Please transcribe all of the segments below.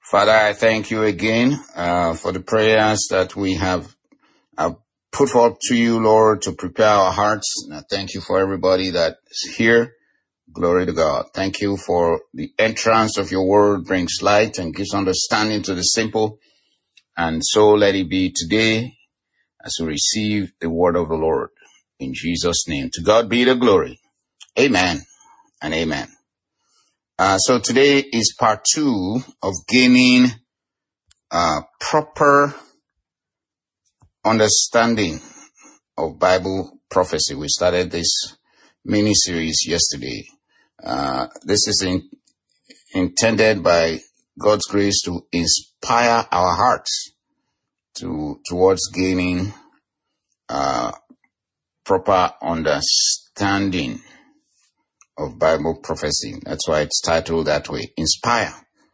Father, I thank you again for the prayers that we have put forth to you, Lord, to prepare our hearts. And I thank you for everybody that is here. Glory to God. Thank you for the entrance of your word brings light and gives understanding to the simple. And so let it be today as we receive the word of the Lord. In Jesus' name. To God be the glory. Amen and amen. So today is part 2 of gaining proper understanding of Bible prophecy. We started this mini-series yesterday. This is intended by God's grace to inspire our hearts towards gaining proper understanding of Bible prophecy. That's why it's titled that way, Inspire.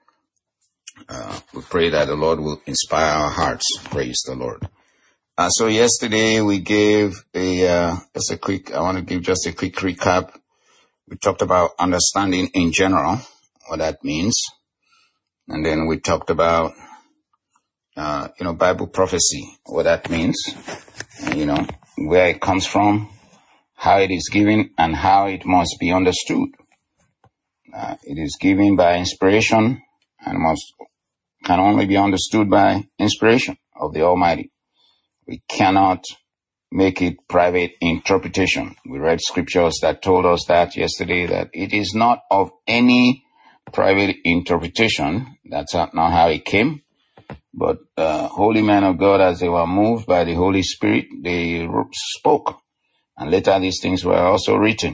We pray that the Lord will inspire our hearts. Praise the Lord. So yesterday we gave I want to give just a quick recap. We talked about understanding in general, what that means. And then we talked about, Bible prophecy, what that means, where it comes from, how it is given, and how it must be understood. It is given by inspiration and can only be understood by inspiration of the Almighty. We cannot make it private interpretation. We read scriptures that told us that yesterday, that it is not of any private interpretation. That's not how it came. But holy men of God, as they were moved by the Holy Spirit, they spoke. And later these things were also written.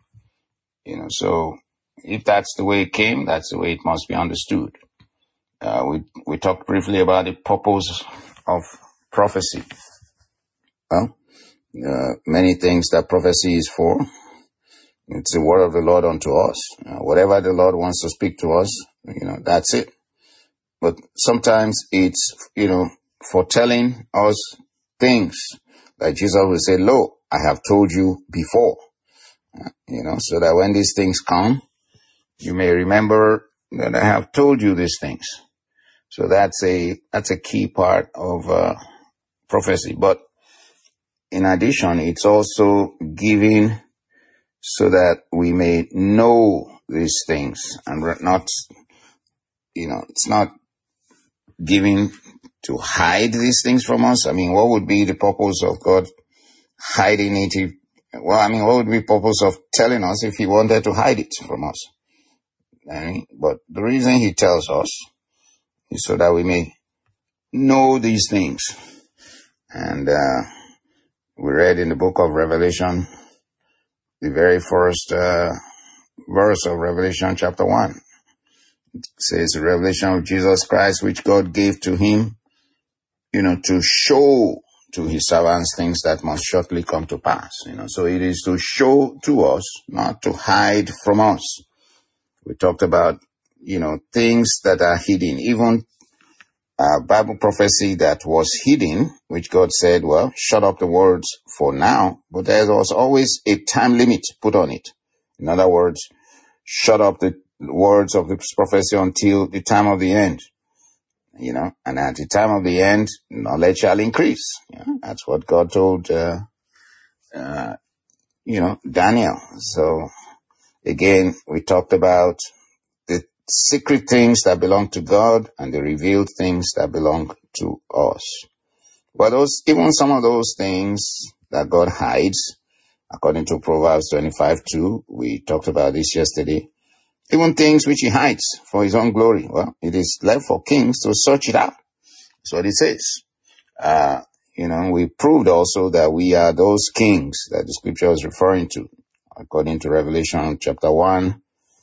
So if that's the way it came, that's the way it must be understood. We talked briefly about the purpose of prophecy. Well, many things that prophecy is for. It's the word of the Lord unto us. Whatever the Lord wants to speak to us, that's it. But sometimes it's, foretelling us things. Like Jesus will say, lo, I have told you before. So that when these things come, you may remember that I have told you these things. So that's a key part of prophecy. But in addition, it's also giving so that we may know these things and not, it's not giving to hide these things from us. I mean, what would be the purpose of God hiding it? What would be the purpose of telling us if he wanted to hide it from us? But the reason he tells us is so that we may know these things. And we read in the book of Revelation, the very first verse of Revelation chapter 1. It says, the revelation of Jesus Christ, which God gave to him, to show to his servants things that must shortly come to pass. So it is to show to us, not to hide from us. We talked about, things that are hidden, even Bible prophecy that was hidden, which God said, well, shut up the words for now, but there was always a time limit put on it. In other words, shut up the words of this prophecy until the time of the end. And at the time of the end, knowledge shall increase. That's what God told, Daniel. So again, we talked about the secret things that belong to God and the revealed things that belong to us. But even some of those things that God hides, according to Proverbs 25:2, we talked about this yesterday. Even things which he hides for his own glory. Well, it is left for kings to search it out. That's what it says. We proved also that we are those kings that the scripture is referring to, according to Revelation chapter 1,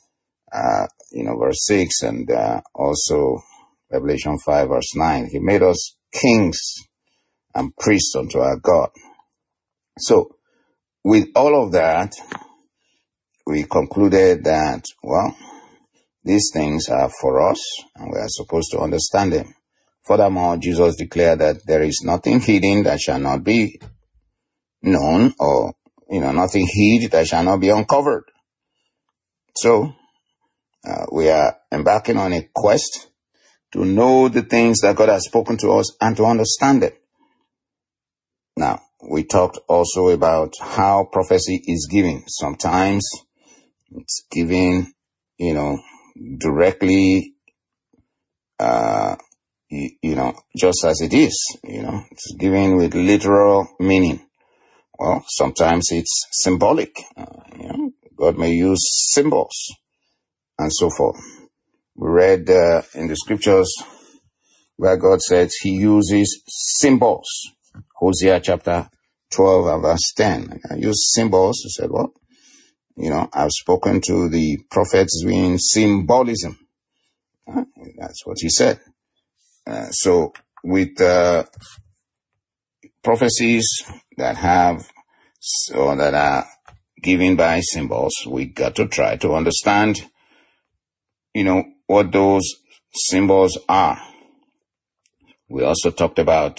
verse 6, and also Revelation 5, verse 9. He made us kings and priests unto our God. So, with all of that, we concluded that, well, these things are for us, and we are supposed to understand them. Furthermore, Jesus declared that there is nothing hidden that shall not be known, or, nothing hid that shall not be uncovered. So, we are embarking on a quest to know the things that God has spoken to us and to understand it. Now, we talked also about how prophecy is given. Sometimes it's given, directly, just as it is, it's given with literal meaning. Well, sometimes it's symbolic. God may use symbols and so forth. We read in the scriptures where God says he uses symbols. Hosea chapter 12 and verse 10. I use symbols. He said, well, I've spoken to the prophets in symbolism. That's what he said. So with prophecies that have or that are given by symbols, we got to try to understand, what those symbols are. We also talked about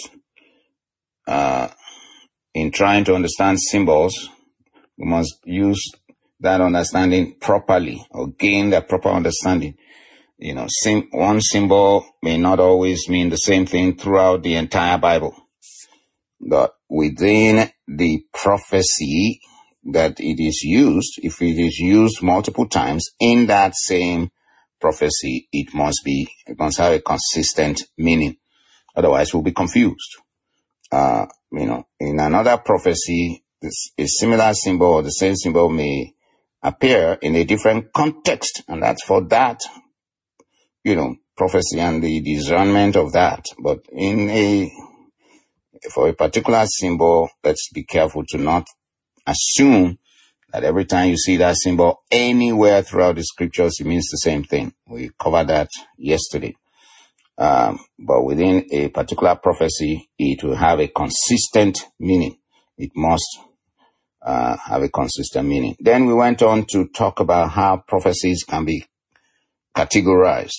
in trying to understand symbols, we must use that understanding properly or gain that proper understanding. One symbol may not always mean the same thing throughout the entire Bible. But within the prophecy that it is used, if it is used multiple times in that same prophecy, it must have a consistent meaning. Otherwise, we'll be confused. In another prophecy, a similar symbol or the same symbol may appear in a different context, and that's for that, prophecy and the discernment of that. But for a particular symbol, let's be careful to not assume that every time you see that symbol anywhere throughout the scriptures, it means the same thing. We covered that yesterday. But within a particular prophecy, it will have a consistent meaning. It must have a consistent meaning. Then we went on to talk about how prophecies can be categorized.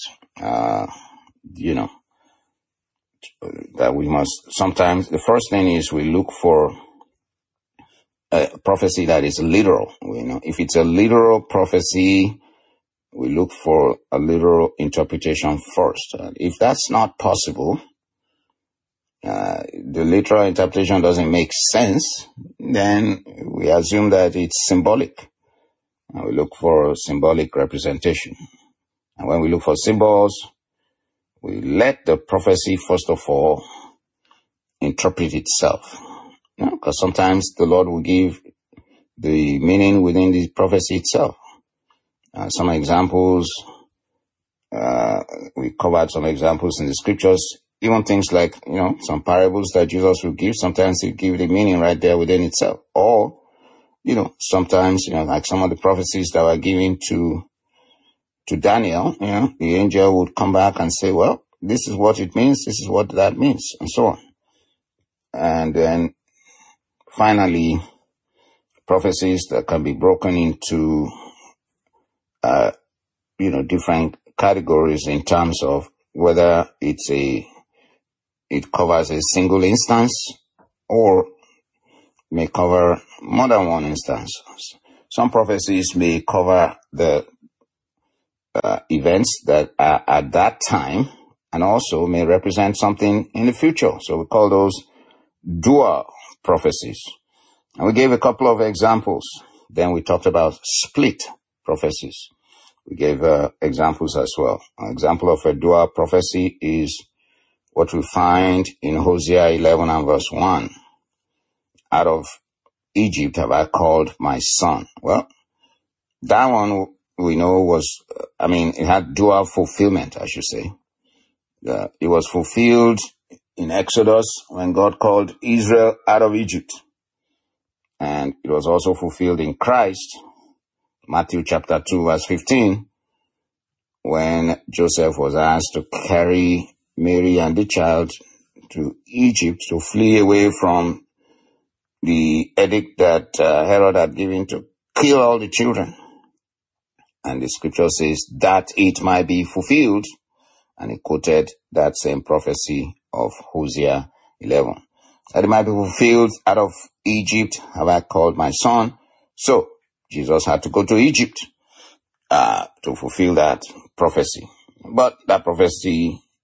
That we must sometimes, the first thing is we look for a prophecy that is literal. If it's a literal prophecy, we look for a literal interpretation first. If that's not possible, the literal interpretation doesn't make sense, then we assume that it's symbolic. And we look for symbolic representation. And when we look for symbols, we let the prophecy, first of all, interpret itself. Because sometimes the Lord will give the meaning within the prophecy itself. Some examples, we covered some examples in the scriptures, even things like, some parables that Jesus will give. Sometimes he'll give the meaning right there within itself. Or, sometimes, like some of the prophecies that were given to Daniel, the angel would come back and say, well, this is what it means, this is what that means, and so on. And then finally, prophecies that can be broken into, different categories in terms of whether it covers a single instance or may cover more than one instance. Some prophecies may cover the events that are at that time and also may represent something in the future. So we call those dual prophecies. And we gave a couple of examples. Then we talked about split prophecies. We gave examples as well. An example of a dual prophecy is what we find in Hosea 11 and verse 1. Out of Egypt have I called my son. Well, that one we know it had dual fulfillment, I should say. It was fulfilled in Exodus when God called Israel out of Egypt. And it was also fulfilled in Christ, Matthew chapter 2 verse 15, when Joseph was asked to carry Mary and the child to Egypt to flee away from the edict that Herod had given to kill all the children. And the scripture says that it might be fulfilled. And he quoted that same prophecy of Hosea 11. That it might be fulfilled, out of Egypt have I called my son. So Jesus had to go to Egypt to fulfill that prophecy. But that prophecy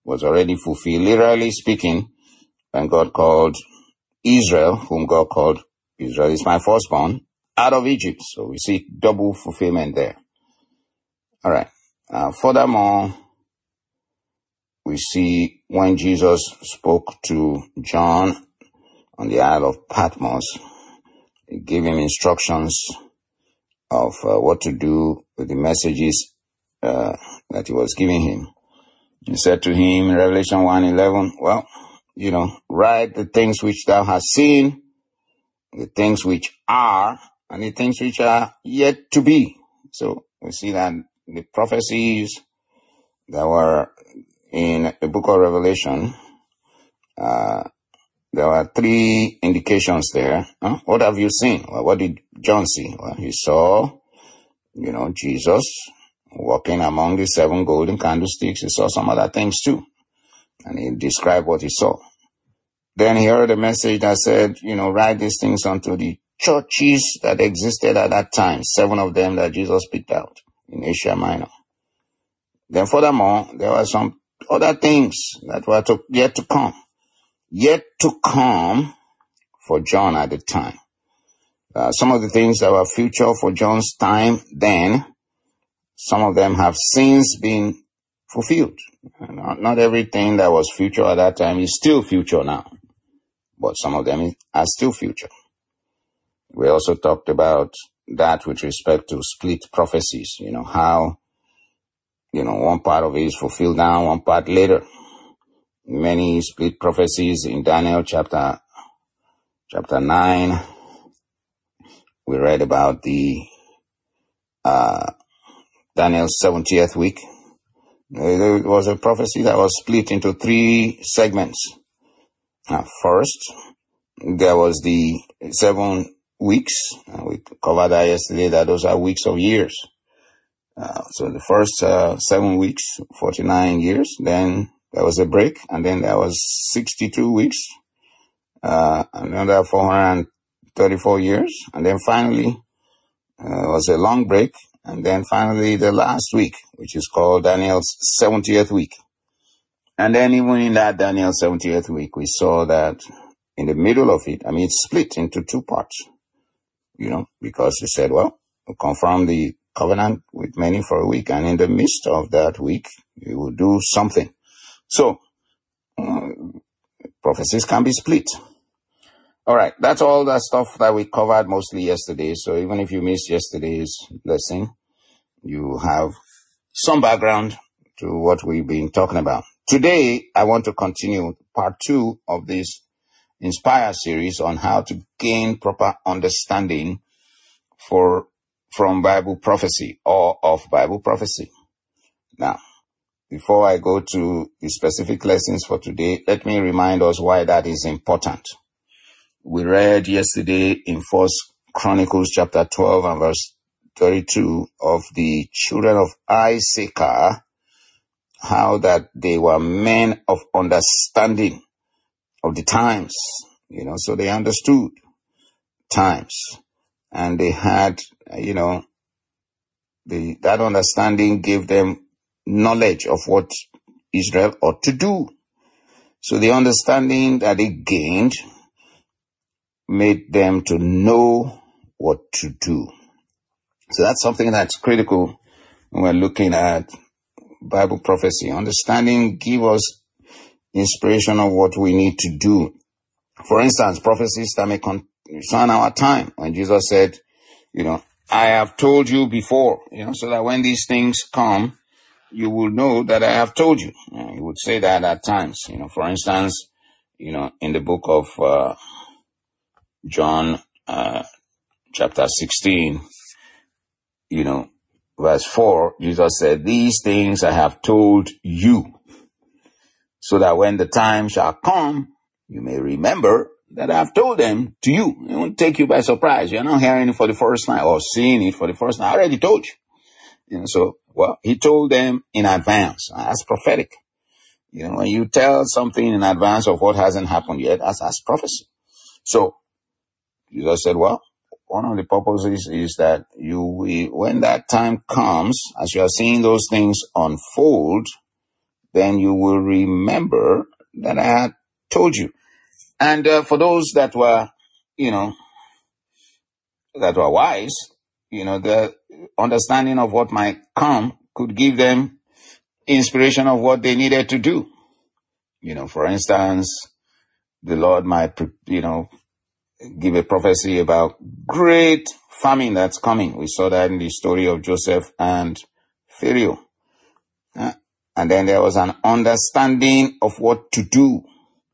was already fulfilled, literally speaking, when God called Israel, whom God called Israel is my firstborn, out of Egypt. So we see double fulfillment there. All right. Furthermore, we see when Jesus spoke to John on the Isle of Patmos, he gave him instructions of what to do with the messages that he was giving him. He said to him in Revelation 1:11, well, write the things which thou hast seen, the things which are, and the things which are yet to be. So we see that the prophecies that were in the book of Revelation, there were 3 indications there. What have you seen? Well, what did John see? Well, he saw, Jesus walking among the 7 golden candlesticks. He saw some other things too. And he described what he saw. Then he heard a message that said, write these things unto the churches that existed at that time. 7 of them that Jesus picked out in Asia Minor. Then furthermore, there were some other things that were yet to come. Yet to come for John at the time. Some of the things that were future for John's time then, some of them have since been fulfilled. Not everything that was future at that time is still future now, but some of them are still future. We also talked about that with respect to split prophecies, how, one part of it is fulfilled now, one part later. Many split prophecies in Daniel chapter 9. We read about the Daniel's 70th week. There was a prophecy that was split into 3 segments. First, there was the 7 weeks. We covered that yesterday, that those are weeks of years. So the first 7 weeks, 49 years. Then there was a break, and then there was 62 weeks, another 434 years. And then finally, was a long break. And then finally the last week, which is called Daniel's 70th week. And then even in that Daniel's 70th week, we saw that in the middle of it, it's split into 2 parts, because he said, well, we'll confirm the covenant with many for a week. And in the midst of that week, we will do something. So, prophecies can be split. All right, that's all that stuff that we covered mostly yesterday. So even if you missed yesterday's lesson, you have some background to what we've been talking about. Today, I want to continue part 2 of this Inspire series on how to gain proper understanding from Bible prophecy or of Bible prophecy. Now, before I go to the specific lessons for today, let me remind us why that is important. We read yesterday in 1 Chronicles chapter 12 and verse 32 of the children of Issachar, how that they were men of understanding of the times, so they understood times, and they had, that understanding gave them knowledge of what Israel ought to do. So the understanding that they gained made them to know what to do. So that's something that's critical when we're looking at Bible prophecy. Understanding gives us inspiration of what we need to do. For instance, prophecies that may concern our time. When Jesus said, I have told you before, so that when these things come, you will know that I have told you. He would say that at times. For instance, in the book of John, chapter 16, verse 4, Jesus said, these things I have told you, so that when the time shall come, you may remember that I have told them to you. It won't take you by surprise. You're not hearing it for the first time or seeing it for the first time. I already told you. He told them in advance. That's prophetic. When you tell something in advance of what hasn't happened yet, that's prophecy. So, Jesus said, one of the purposes is that when that time comes, as you are seeing those things unfold, then you will remember that I had told you. And for those that were, that were wise, the understanding of what might come could give them inspiration of what they needed to do. For instance, the Lord might, give a prophecy about great famine that's coming. We saw that in the story of Joseph and Pharaoh. And then there was an understanding of what to do.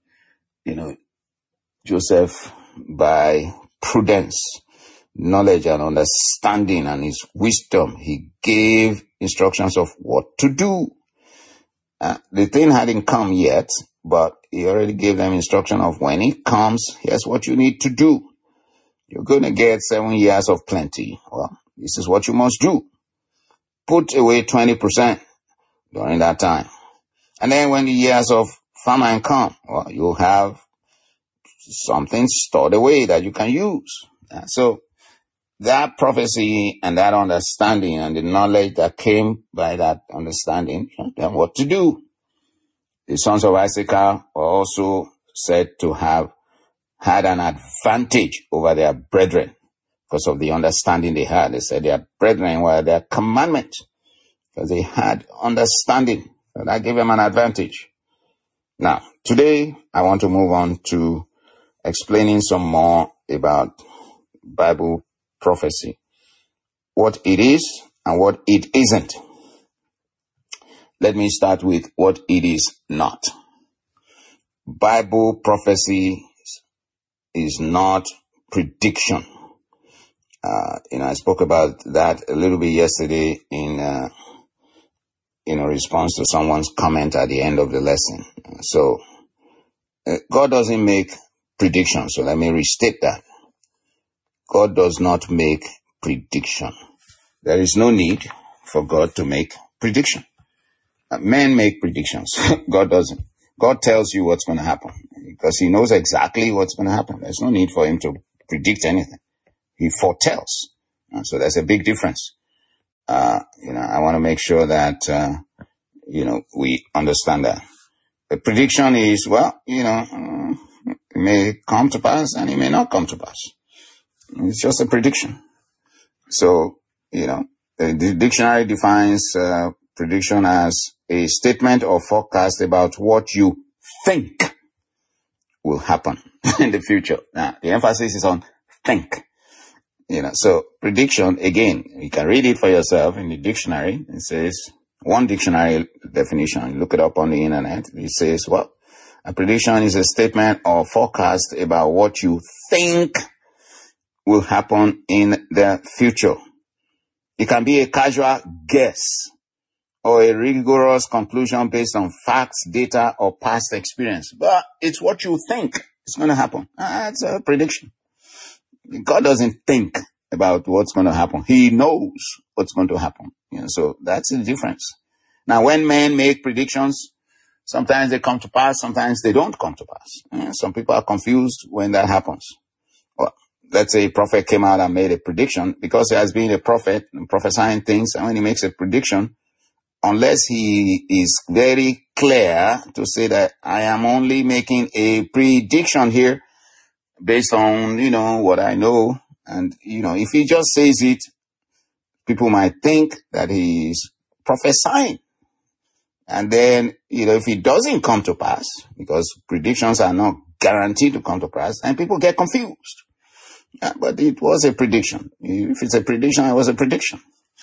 Joseph, by prudence, knowledge and understanding and his wisdom, he gave instructions of what to do. The thing hadn't come yet, but he already gave them instruction of when it comes, here's what you need to do. You're going to get 7 years of plenty. Well, this is what you must do. Put away 20% during that time. And then when the years of famine come, well, you'll have something stored away that you can use. So that prophecy and that understanding and the knowledge that came by that understanding, then what to do. The sons of Issachar were also said to have had an advantage over their brethren because of the understanding they had. They said their brethren were their commandment because they had understanding. So that gave them an advantage. Now, today I want to move on to explaining some more about Bible prophecy, what it is and what it isn't. Let me start with what it is not. Bible prophecy is not prediction. I spoke about that a little bit yesterday in response to someone's comment at the end of the lesson. So, God doesn't make predictions. So let me restate that. God does not make prediction. There is no need for God to make prediction. Men make predictions. God doesn't. God tells you what's going to happen because he knows exactly what's going to happen. There's no need for him to predict anything. He foretells. So there's a big difference. I want to make sure that, we understand that. The prediction is, it may come to pass and it may not come to pass. It's just a prediction. So, the dictionary defines prediction as a statement or forecast about what you think will happen in the future. Now, the emphasis is on think. So prediction, again, you can read it for yourself in the dictionary. It says, one dictionary definition, look it up on the internet. It says, a prediction is a statement or forecast about what you think will happen in the future. It can be a casual guess or a rigorous conclusion based on facts, data, or past experience. But it's what you think is going to happen. That's a prediction. God doesn't think about what's going to happen. He knows what's going to happen. So that's the difference. Now, when men make predictions, sometimes they come to pass, sometimes they don't come to pass. Some people are confused when that happens. Well, let's say a prophet came out and made a prediction because he has been a prophet and prophesying things. And when he makes a prediction, unless he is very clear to say that I am only making a prediction here based on, what I know. And, if he just says it, people might think that he's prophesying. And then, if it doesn't come to pass, because predictions are not guaranteed to come to pass, and people get confused. Yeah, but it was a prediction. If it's a prediction, it was a prediction.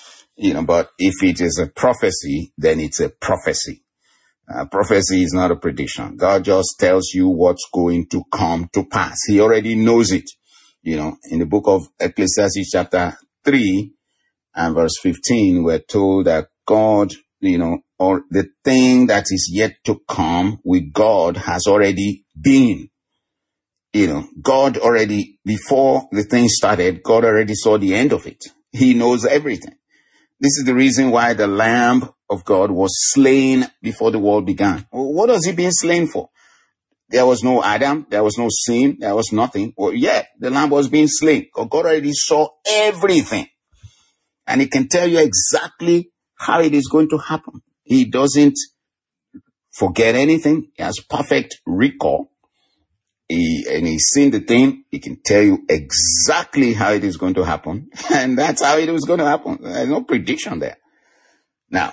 But if it is a prophecy, then it's a prophecy. Prophecy is not a prediction. God just tells you what's going to come to pass. He already knows it. In the book of Ecclesiastes chapter 3 and verse 15, we're told that God, or the thing that is yet to come with God has already been. God already, before the thing started, God already saw the end of it. He knows everything. This is the reason why the Lamb of God was slain before the world began. What was he being slain for? There was no Adam, there was no sin, there was nothing. The Lamb was being slain. God already saw everything. And he can tell you exactly how it is going to happen. He doesn't forget anything. He has perfect recall. And he's seen the thing. He can tell you exactly how it is going to happen. And that's how it was going to happen. There's no prediction there. Now,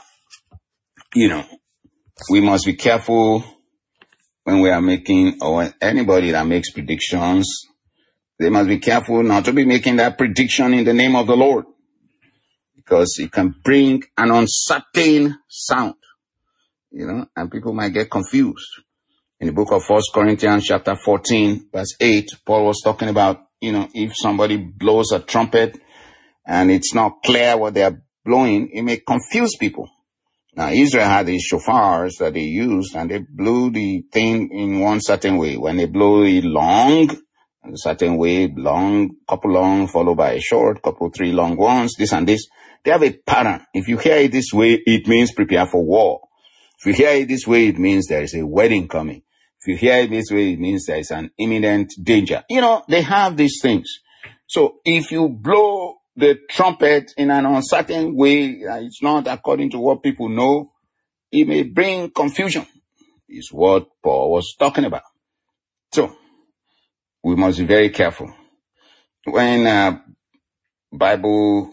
we must be careful when we are making, or anybody that makes predictions, they must be careful not to be making that prediction in the name of the Lord, because it can bring an uncertain sound, and people might get confused. In the book of 1 Corinthians chapter 14, verse 8, Paul was talking about, if somebody blows a trumpet and it's not clear what they are blowing, it may confuse people. Now, Israel had these shofars that they used, and they blew the thing in one certain way. When they blow it long, a certain way, couple long, followed by a short, couple three long ones, this and this. They have a pattern. If you hear it this way, it means prepare for war. If you hear it this way, it means there is a wedding coming. If you hear it this way, it means there is an imminent danger. They have these things. So if you blow the trumpet in an uncertain way, it's not according to what people know, it may bring confusion, is what Paul was talking about. So we must be very careful. When Bible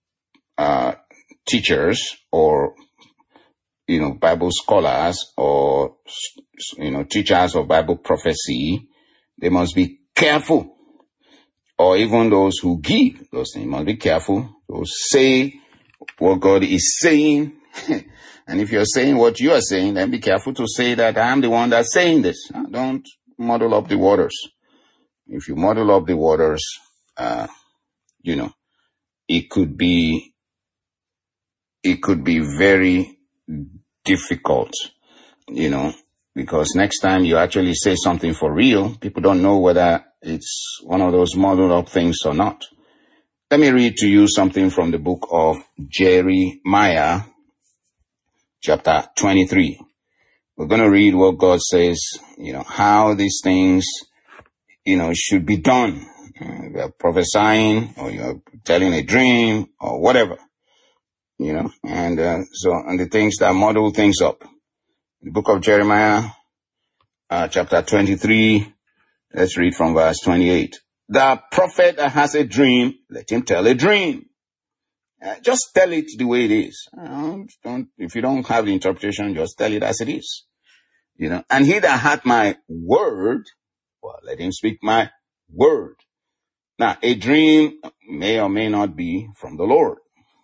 teachers or Bible scholars or teachers of Bible prophecy, they must be careful. Or even those who give those things must be careful to say what God is saying. And if you're saying what you are saying, then be careful to say that I am the one that's saying this. Don't muddle up the waters. If you muddle up the waters, it could be very difficult, because next time you actually say something for real, people don't know whether it's one of those muddled up things or not. Let me read to you something from the book of Jeremiah, chapter 23. We're going to read what God says, how these things, should be done. You're prophesying, or you're telling a dream, or whatever, and the things that muddle things up. The book of Jeremiah, chapter 23, let's read from verse 28. The prophet that has a dream, let him tell a dream. Just tell it the way it is. If you don't have the interpretation, just tell it as it is. And he that hath my word, well, let him speak my word. Now, a dream may or may not be from the Lord.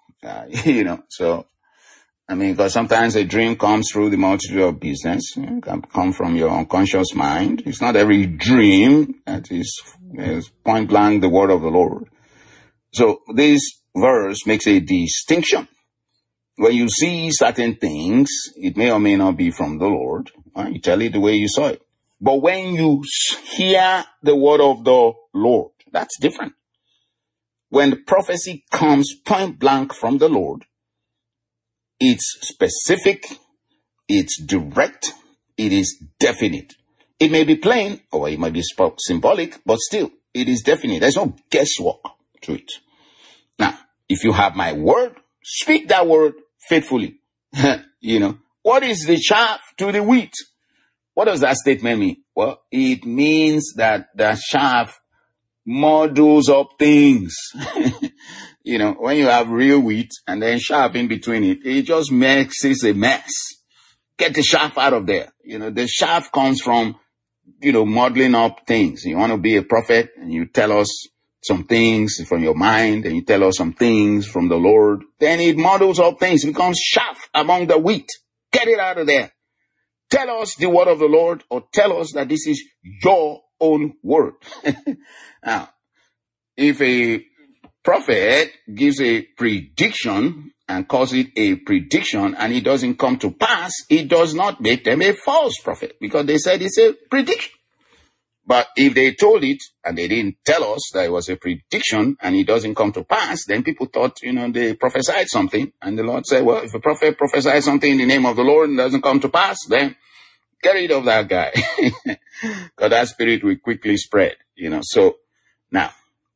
Because sometimes a dream comes through the multitude of business. It can come from your unconscious mind. It's not every dream that is point blank the word of the Lord. So this verse makes a distinction. When you see certain things, it may or may not be from the Lord. You tell it the way you saw it. But when you hear the word of the Lord, that's different. When the prophecy comes point blank from the Lord, it's specific, it's direct, it is definite. It may be plain or it might be symbolic, but still, it is definite. There's no guesswork to it. Now, if you have my word, speak that word faithfully. What is the chaff to the wheat? What does that statement mean? Well, it means that the chaff muddles up things. When you have real wheat and then chaff in between it, it just makes it a mess. Get the chaff out of there. The chaff comes from, muddling up things. You want to be a prophet and you tell us some things from your mind and you tell us some things from the Lord. Then it muddles up things. It becomes chaff among the wheat. Get it out of there. Tell us the word of the Lord, or tell us that this is your own word. Now, if a prophet gives a prediction and calls it a prediction and it doesn't come to pass, it does not make them a false prophet, because they said it's a prediction. But if they told it and they didn't tell us that it was a prediction and it doesn't come to pass, then people thought, they prophesied something. And the Lord said, well, if a prophet prophesies something in the name of the Lord and doesn't come to pass, then get rid of that guy. Because that spirit will quickly spread, So now,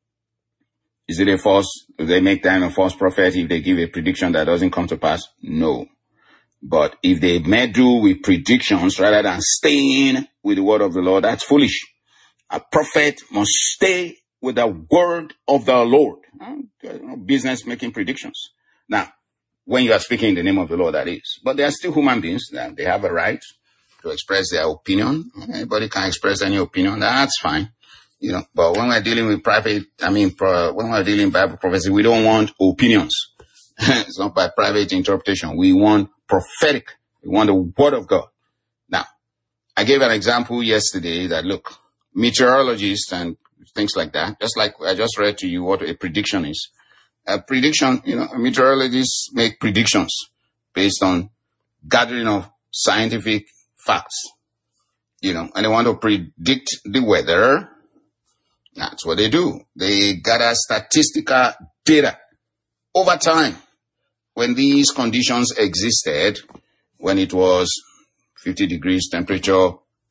is it a false? Do they make them a false prophet if they give a prediction that doesn't come to pass? No. But if they meddle with predictions rather than staying with the word of the Lord, that's foolish. A prophet must stay with the word of the Lord. Business making predictions. Now, when you are speaking in the name of the Lord, that is. But they are still human beings. They have a right to express their opinion. Anybody can express any opinion. That's fine. But when we're dealing with when we're dealing with Bible prophecy, we don't want opinions. It's not by private interpretation. We want prophetic. We want the word of God. Now, I gave an example yesterday that, look, meteorologists and things like that, just like I just read to you what a prediction is. A prediction, meteorologists make predictions based on gathering of scientific facts, and they want to predict the weather. That's what they do. They gather statistical data over time. When these conditions existed, when it was 50 degrees temperature,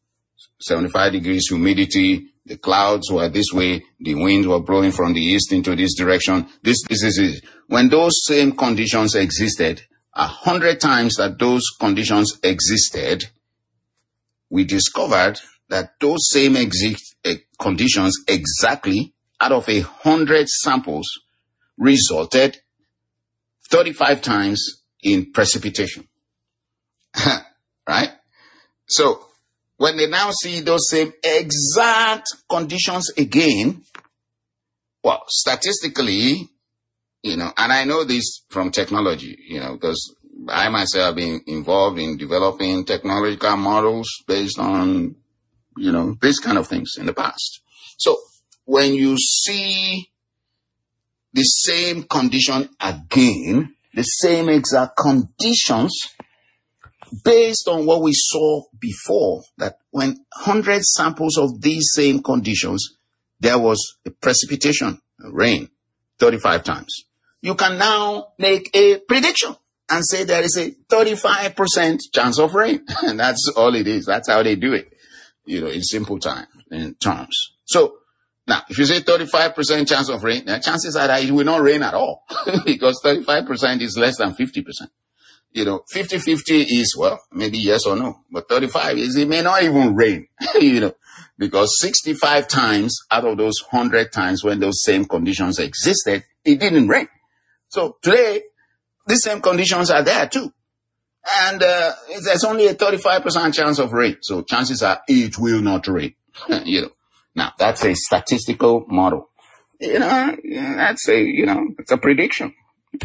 75 degrees humidity, the clouds were this way, the winds were blowing from the east into this direction. This is when those same conditions existed, 100 times that those conditions existed, we discovered that those same conditions exactly out of 100 samples resulted 35 times in precipitation. Right? So, when they now see those same exact conditions again, well, statistically, and I know this from technology, because I myself have been involved in developing technological models based on, this kind of things in the past. So, when you see the same condition again, the same exact conditions, based on what we saw before, that when 100 samples of these same conditions, there was a precipitation, rain, 35 times. You can now make a prediction and say there is a 35% chance of rain. And that's all it is. That's how they do it, in simple terms. So, now, if you say 35% chance of rain, the chances are that it will not rain at all because 35% is less than 50%. 50-50 is, well, maybe yes or no, but 35 is it may not even rain, because 65 times out of those 100 times when those same conditions existed, it didn't rain. So today, the same conditions are there too. And there's only a 35% chance of rain. So chances are it will not rain, Now, that's a statistical model. That's it's a prediction,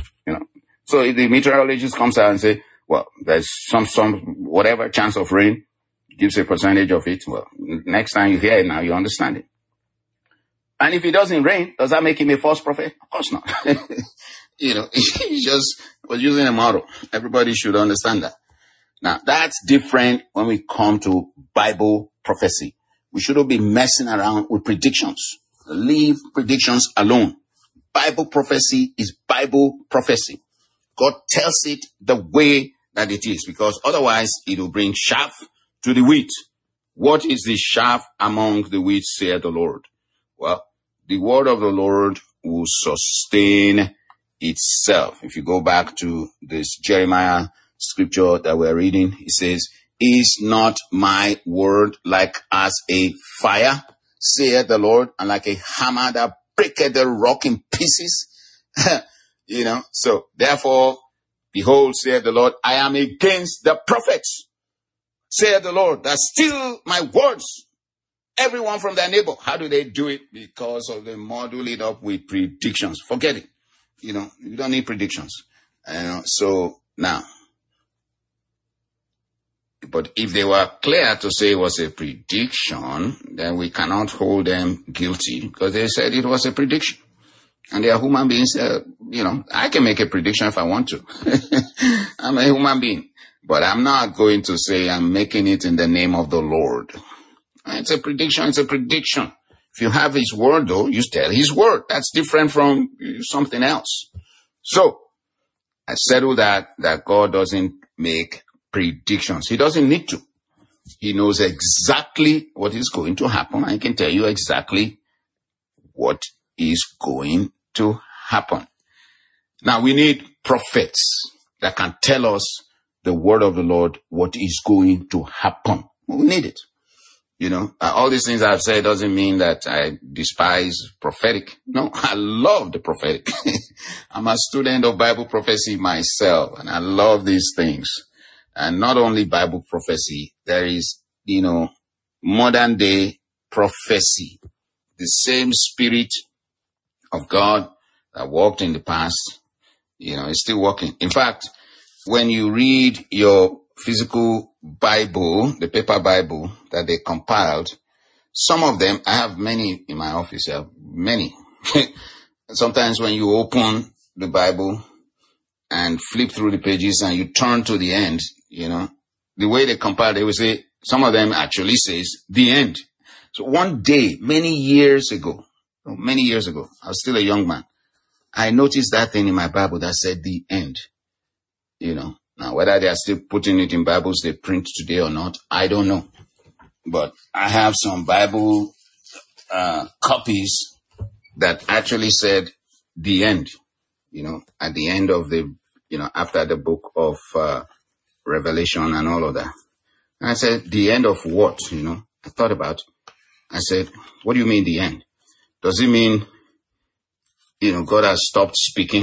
So if the meteorologist comes out and say, well, there's some whatever chance of rain, gives a percentage of it, well, next time you hear it now, you understand it. And if it doesn't rain, does that make him a false prophet? Of course not. He just was using a model. Everybody should understand that. Now, that's different when we come to Bible prophecy. We shouldn't be messing around with predictions. Leave predictions alone. Bible prophecy is Bible prophecy. God tells it the way that it is, because otherwise it will bring chaff to the wheat. What is the chaff among the wheat, saith the Lord? Well, the word of the Lord will sustain itself. If you go back to this Jeremiah scripture that we're reading, it says, is not my word like as a fire, saith the Lord, and like a hammer that breaketh the rock in pieces? So therefore, behold, saith the Lord, I am against the prophets, saith the Lord, that steal my words, everyone from their neighbor. How do they do it? Because of the model it up with predictions. Forget it. You don't need predictions. So now, but if they were clear to say it was a prediction, then we cannot hold them guilty because they said it was a prediction. And they are human beings. I can make a prediction if I want to. I'm a human being. But I'm not going to say I'm making it in the name of the Lord. It's a prediction. It's a prediction. If you have his word, though, you tell his word. That's different from something else. So, I settled that God doesn't make predictions. He doesn't need to. He knows exactly what is going to happen. I can tell you exactly what is going to happen. Now, we need prophets that can tell us the word of the Lord, what is going to happen. We need it. All these things I've said doesn't mean that I despise prophetic. No, I love the prophetic. I'm a student of Bible prophecy myself, and I love these things. And not only Bible prophecy, there is, modern day prophecy. The same Spirit of God that walked in the past, is still working. In fact, when you read your physical Bible, the paper Bible that they compiled, some of them, I have many in my office, I have many. Sometimes when you open the Bible and flip through the pages and you turn to the end, the way they compile, they will say, some of them actually says the end. So one day, many years ago, I was still a young man, I noticed that thing in my Bible that said the end. Now whether they are still putting it in Bibles they print today or not, I don't know. But I have some Bible copies that actually said the end, at the end of the, after the book of Revelation and all of that. And I said, the end of what? I thought about, I said, what do you mean the end? Does it mean, God has stopped speaking?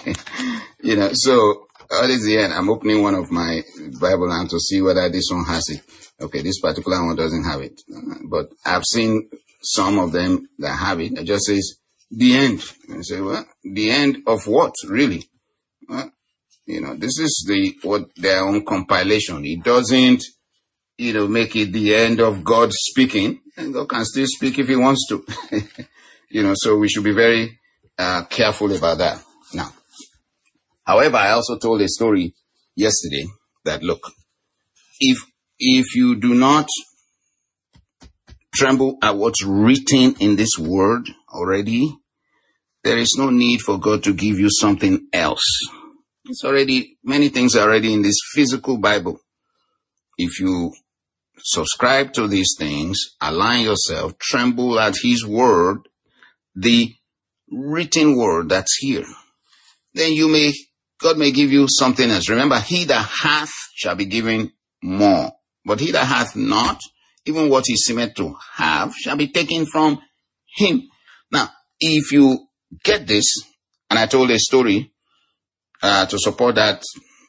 So what is the end? I'm opening one of my Bible now to see whether this one has it. Okay, this particular one doesn't have it. But I've seen some of them that have it. It just says the end. And I say, well, the end of what, really? Well, this is their own compilation. It doesn't, make it the end of God speaking. And God can still speak if he wants to. So we should be very careful about that. Now, however, I also told a story yesterday that, look, if you do not tremble at what's written in this word already, there is no need for God to give you something else. Many things are already in this physical Bible. If you subscribe to these things, align yourself, tremble at his word, the written word that's here, then God may give you something else. Remember, he that hath shall be given more. But he that hath not, even what he seemeth to have, shall be taken from him. Now, if you get this, and I told a story to support that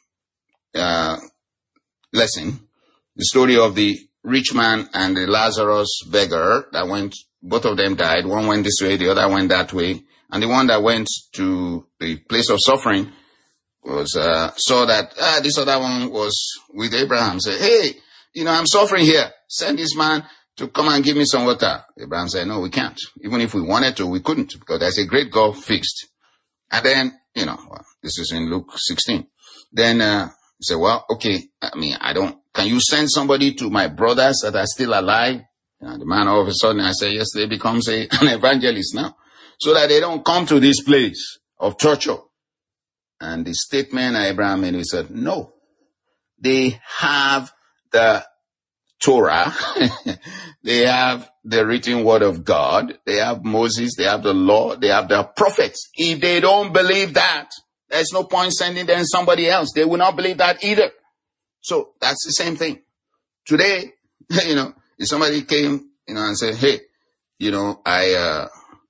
lesson, the story of the rich man and the Lazarus beggar that went, both of them died. One went this way, the other went that way. And the one that went to the place of suffering was saw that this other one was with Abraham. Said, hey, I'm suffering here. Send this man to come and give me some water. Abraham said, no, we can't. Even if we wanted to, we couldn't, because there's a great gulf fixed. And then, this is in Luke 16. Then he said, well, okay, can you send somebody to my brothers that are still alive? The man all of a sudden, I said, yesterday becomes an evangelist now, so that they don't come to this place of torture. And the statement Abraham made, he said, no, they have the Torah, they have the written word of God, they have Moses, they have the law, they have the prophets. If they don't believe that, there's no point sending them somebody else. They will not believe that either. So that's the same thing. Today, if somebody came, and said, hey, I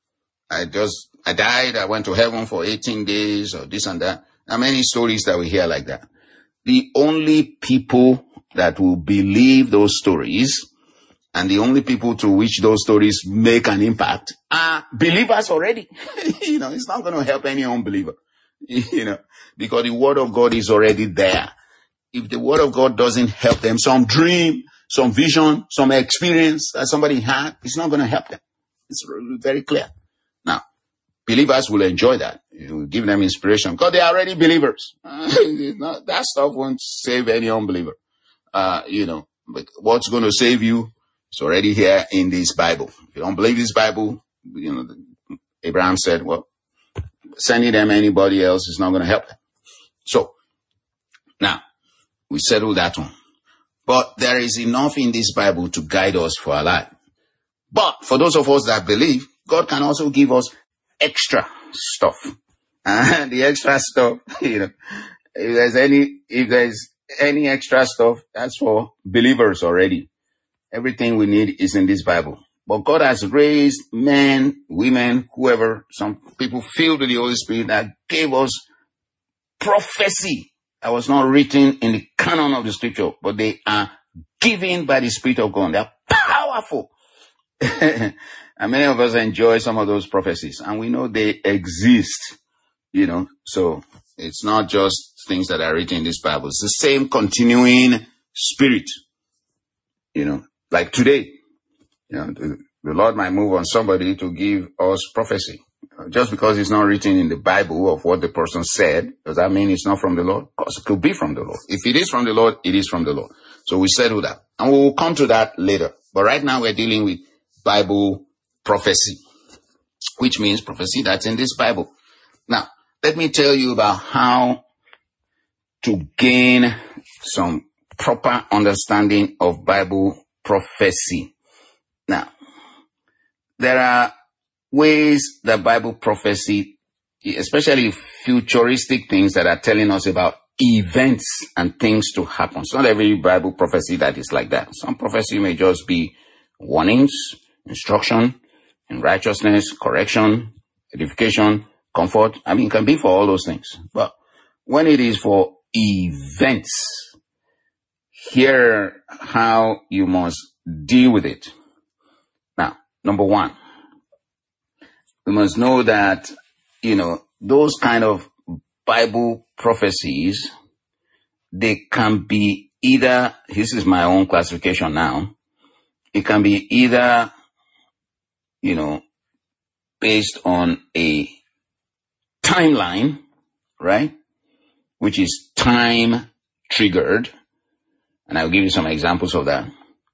died, I went to heaven for 18 days or this and that. There are many stories that we hear like that. The only people that will believe those stories and the only people to which those stories make an impact are believers already. It's not going to help any unbeliever, because the word of God is already there. If the word of God doesn't help them, some dream, some vision, some experience that somebody had, it's not going to help them. It's very clear. Now, believers will enjoy that. It will give them inspiration because they are already believers. That stuff won't save any unbeliever. But what's going to save you is already here in this Bible. If you don't believe this Bible, Abraham said, well, sending them anybody else is not going to help them. So, now, we settle that one. But there is enough in this Bible to guide us for our life. But for those of us that believe, God can also give us extra stuff. And the extra stuff, if there's any extra stuff, that's for believers already. Everything we need is in this Bible. But God has raised men, women, whoever, some people filled with the Holy Spirit that gave us prophecy that was not written in the canon of the scripture, but they are given by the Spirit of God. They are powerful. And many of us enjoy some of those prophecies, and we know they exist, so it's not just things that are written in this Bible. It's the same continuing spirit, like today. The Lord might move on somebody to give us prophecy. Just because it's not written in the Bible of what the person said, does that mean it's not from the Lord? Of course, it could be from the Lord. If it is from the Lord, it is from the Lord. So we settle that. And we will come to that later. But right now we're dealing with Bible prophecy, which means prophecy that's in this Bible. Now, let me tell you about how to gain some proper understanding of Bible prophecy. Now, there are ways that Bible prophecy, especially futuristic things that are telling us about events and things to happen. It's not every Bible prophecy that is like that. Some prophecy may just be warnings, instruction, in righteousness, correction, edification, comfort. It can be for all those things. But when it is for events, here how you must deal with it. Now, number one, we must know that, those kind of Bible prophecies, they can be either, this is my own classification now, it can be either, based on a timeline, right, which is time triggered, and I'll give you some examples of that,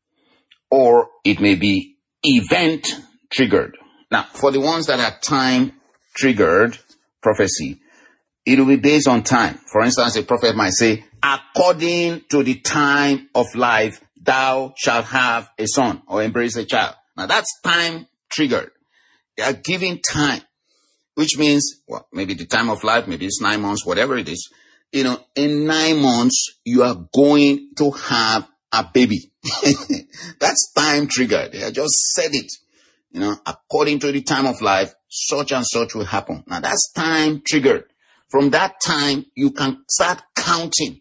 or it may be event triggered. Now, for the ones that are time-triggered prophecy, it will be based on time. For instance, a prophet might say, according to the time of life, thou shalt have a son or embrace a child. Now, that's time-triggered. They are giving time, which means, maybe the time of life, maybe it's 9 months, whatever it is. In 9 months, you are going to have a baby. That's time-triggered. They just said it. According to the time of life, such and such will happen. Now that's time triggered. From that time, you can start counting.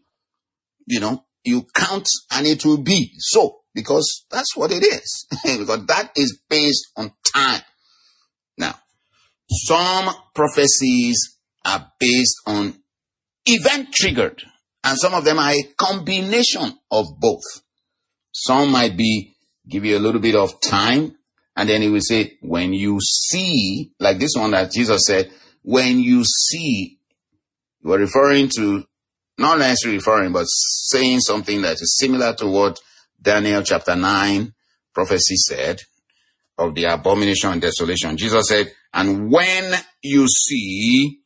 You count and it will be so, because that's what it is. Because that is based on time. Now, some prophecies are based on event triggered, and some of them are a combination of both. Some might give you a little bit of time, and then he will say, when you see, like this one that Jesus said, when you see, you are referring to, not necessarily referring, but saying something that is similar to what Daniel chapter 9 prophecy said of the abomination and desolation. Jesus said, and when you see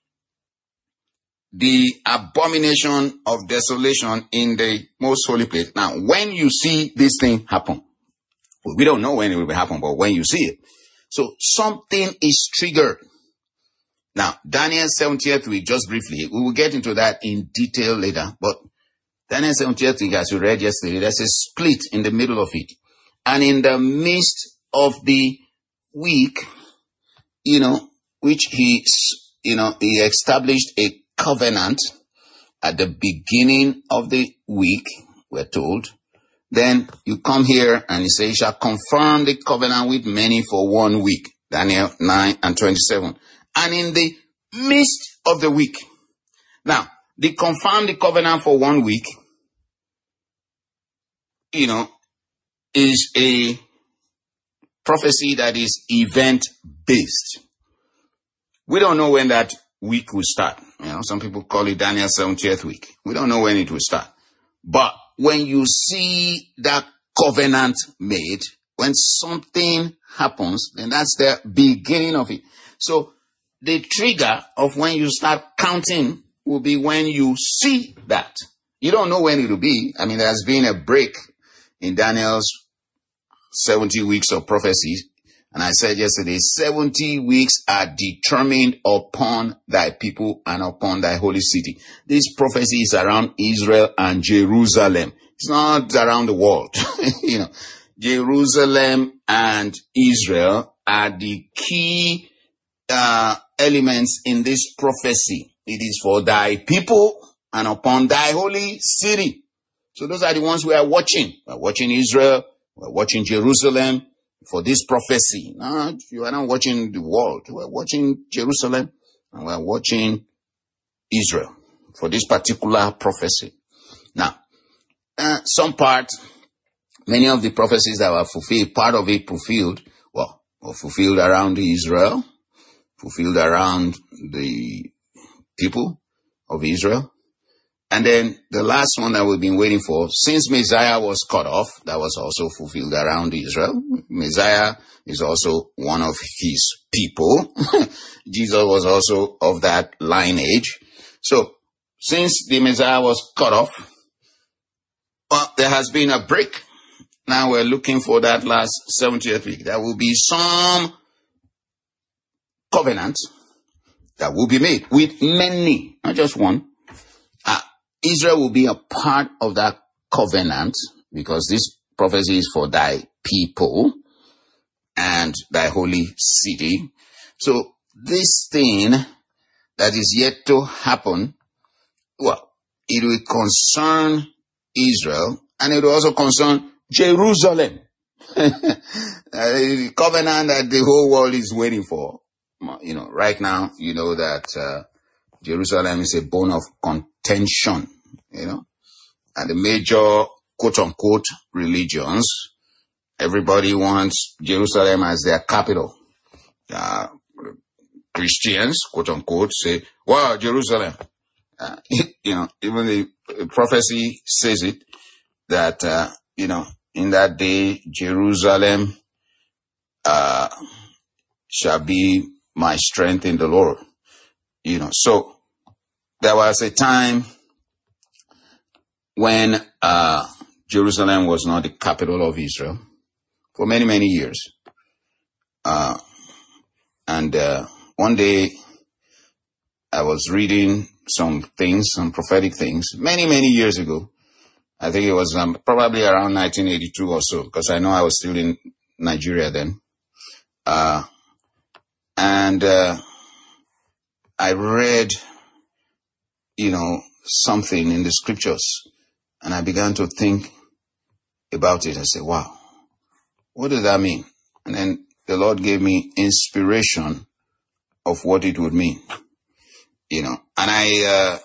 the abomination of desolation in the most holy place. Now, when you see this thing happen, we don't know when it will happen, but when you see it. So something is triggered. Now, Daniel 70th week, just briefly, we will get into that in detail later, but Daniel 70th week, as we read yesterday, there's a split in the middle of it. And in the midst of the week, which he established a covenant at the beginning of the week, we're told. Then you come here and he says, he shall confirm the covenant with many for 1 week. Daniel 9:27. And in the midst of the week. Now, they confirm the covenant for 1 week, is a prophecy that is event-based. We don't know when that week will start. Some people call it Daniel 70th week. We don't know when it will start. But when you see that covenant made, when something happens, then that's the beginning of it. So the trigger of when you start counting will be when you see that. You don't know when it will be. There has been a break in Daniel's 70 weeks of prophecy. And I said yesterday, 70 weeks are determined upon thy people and upon thy holy city. This prophecy is around Israel and Jerusalem. It's not around the world. Jerusalem and Israel are the key elements in this prophecy. It is for thy people and upon thy holy city. So those are the ones we are watching. We're watching Israel. We're watching Jerusalem for this prophecy. No, you are not watching the world. We're watching Jerusalem and we're watching Israel for this particular prophecy. Now, many of the prophecies that were fulfilled, part of it were fulfilled around Israel, fulfilled around the people of Israel. And then the last one that we've been waiting for, since Messiah was cut off, that was also fulfilled around Israel. Messiah is also one of his people. Jesus was also of that lineage. So, since the Messiah was cut off, there has been a break. Now we're looking for that last 70th week. There will be some covenant that will be made with many, not just one. Israel will be a part of that covenant because this prophecy is for thy people and thy holy city. So this thing that is yet to happen, it will concern Israel and it will also concern Jerusalem. The covenant that the whole world is waiting for. Right now, you know that Jerusalem is a bone of contention, and the major quote-unquote religions, everybody wants Jerusalem as their capital. Christians, quote-unquote, say, wow, Jerusalem. Even the prophecy says it, that, in that day, Jerusalem shall be my strength in the Lord. So there was a time when Jerusalem was not the capital of Israel for many, many years. And one day I was reading some prophetic things, many, many years ago. I think it was probably around 1982 or so, because I know I was still in Nigeria then. And I read, something in the scriptures, and I began to think about it. I said, wow, what does that mean? And then the Lord gave me inspiration of what it would mean, and I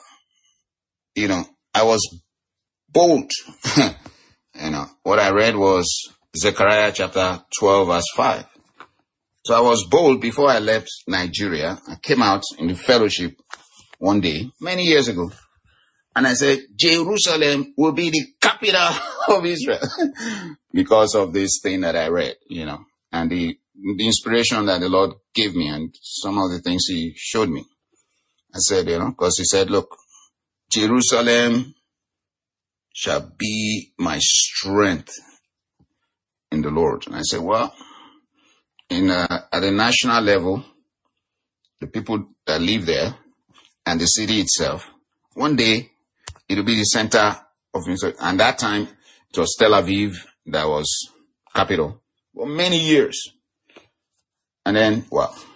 was bold. What I read was Zechariah chapter 12 verse 5. So I was bold before I left Nigeria. I came out in the fellowship one day, many years ago, and I said, Jerusalem will be the capital of Israel because of this thing that I read, and the inspiration that the Lord gave me and some of the things he showed me. I said, because he said, look, Jerusalem shall be my strength in the Lord. And I said, well, at the national level, the people that live there and the city itself, one day it'll be the center of Israel. And that time it was Tel Aviv that was capital for many years. And then,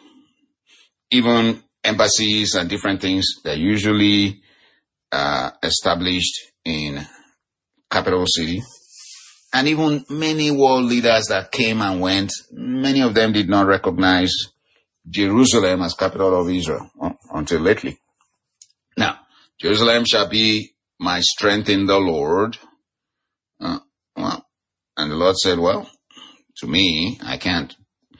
even embassies and different things that usually established in capital city. And even many world leaders that came and went, many of them did not recognize Jerusalem as capital of Israel until lately. Now, Jerusalem shall be my strength in the Lord. And the Lord said, well, to me, I can't,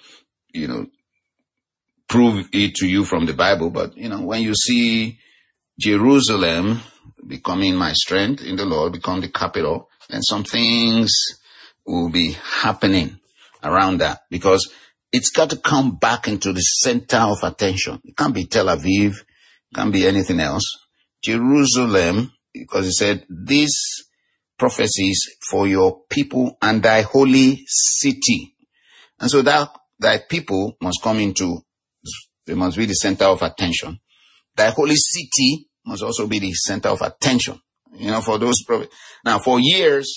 prove it to you from the Bible, but, when you see Jerusalem becoming my strength in the Lord, become the capital, and some things will be happening around that, because it's got to come back into the center of attention. It can't be Tel Aviv, it can't be anything else. Jerusalem, because he said, these prophecies for your people and thy holy city. And so that thy people must come into, they must be the center of attention. Thy holy city must also be the center of attention, for those prophets. Now, for years,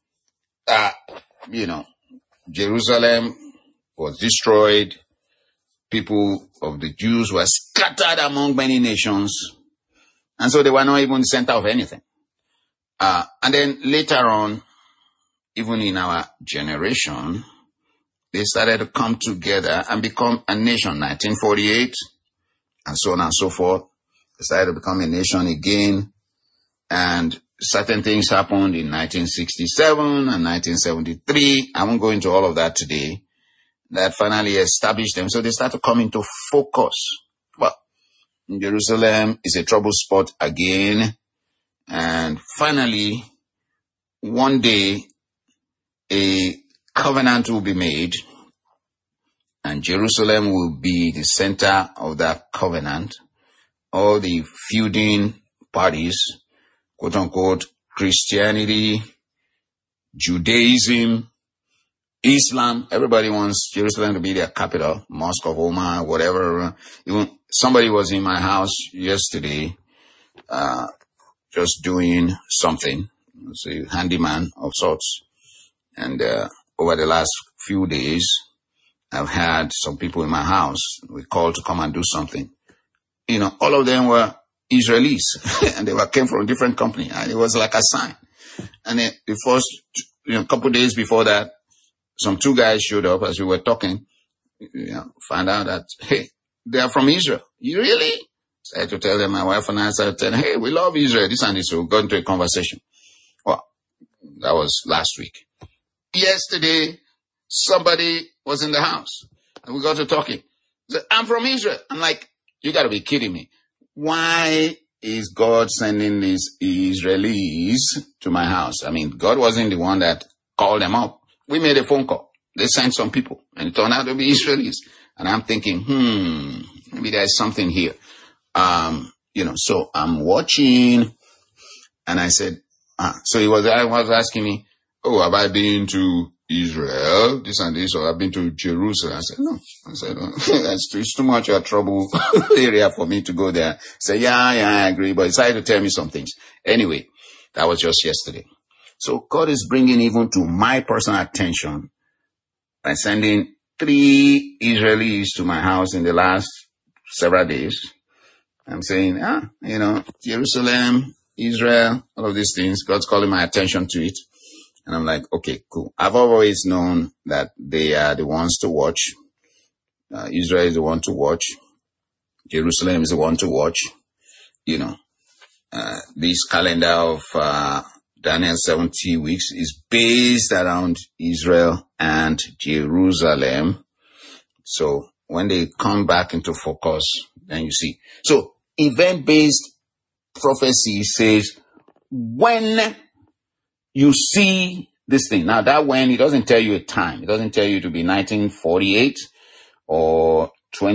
Jerusalem was destroyed. People of the Jews were scattered among many nations. And so they were not even the center of anything. And then later on, even in our generation, they started to come together and become a nation. 1948, and so on and so forth. They started to become a nation again. And certain things happened in 1967 and 1973. I won't go into all of that today. That finally established them. So they start to come into focus. Well, Jerusalem is a trouble spot again. And finally, one day, a covenant will be made, and Jerusalem will be the center of that covenant. All the feuding parties, quote unquote, Christianity, Judaism, Islam, everybody wants Jerusalem to be their capital, Mosque of Omar, whatever. Even somebody was in my house yesterday, just doing something. It's a handyman of sorts. And over the last few days, I've had some people in my house. We called to come and do something. All of them were Israelis, and they came from a different company, and it was like a sign. And then the first, couple of days before that, some two guys showed up as we were talking. Found out that, hey, they are from Israel. You really? So I had to tell them, my wife and I started telling, hey, we love Israel, this and this. So we got into a conversation. Well, that was last week. Yesterday, somebody was in the house, and we got to talking. He said, I'm from Israel. I'm like, you got to be kidding me. Why is God sending these Israelis to my house? I mean, God wasn't the one that called them up. We made a phone call. They sent some people, and it turned out to be Israelis. And I'm thinking, maybe there's something here. So I'm watching, and I said, so I was asking me, oh, have I been to Israel, this and this, or I've been to Jerusalem? I said, no. I said, it's too much a trouble area for me to go there. I said, yeah, I agree, but he decided to tell me some things. Anyway, that was just yesterday. So God is bringing even to my personal attention by sending 3 Israelis to my house in the last several days. I'm saying, Jerusalem, Israel, all of these things, God's calling my attention to it. And I'm like, okay, cool. I've always known that they are the ones to watch. Israel is the one to watch. Jerusalem is the one to watch. This calendar of Daniel 70 weeks is based around Israel and Jerusalem. So when they come back into focus, then you see. So event-based prophecy says, when you see this thing. Now that when, it doesn't tell you a time. It doesn't tell you to be 1948 or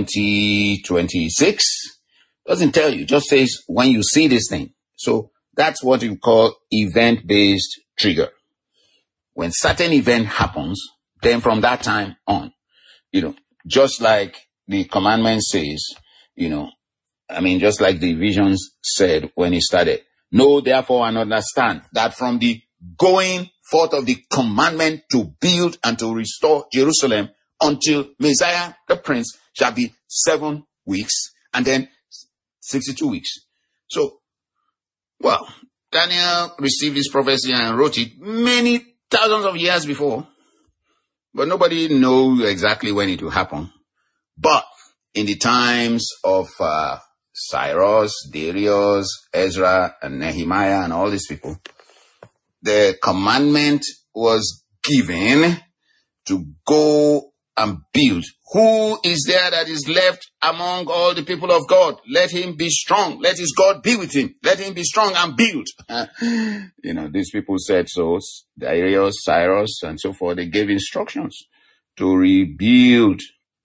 2026. It doesn't tell you. It just says when you see this thing. So that's what you call event-based trigger. When certain event happens, then from that time on, just like the commandment says, just like the visions said when it started, know therefore and understand that from the going forth of the commandment to build and to restore Jerusalem until Messiah, the Prince, shall be 7 weeks and then 62 weeks. So, Daniel received this prophecy and wrote it many thousands of years before, but nobody knows exactly when it will happen. But in the times of Cyrus, Darius, Ezra, and Nehemiah, and all these people, the commandment was given to go and build. Who is there that is left among all the people of God? Let him be strong. Let his God be with him. Let him be strong and build. These people said so. Darius, Cyrus, and so forth. They gave instructions to rebuild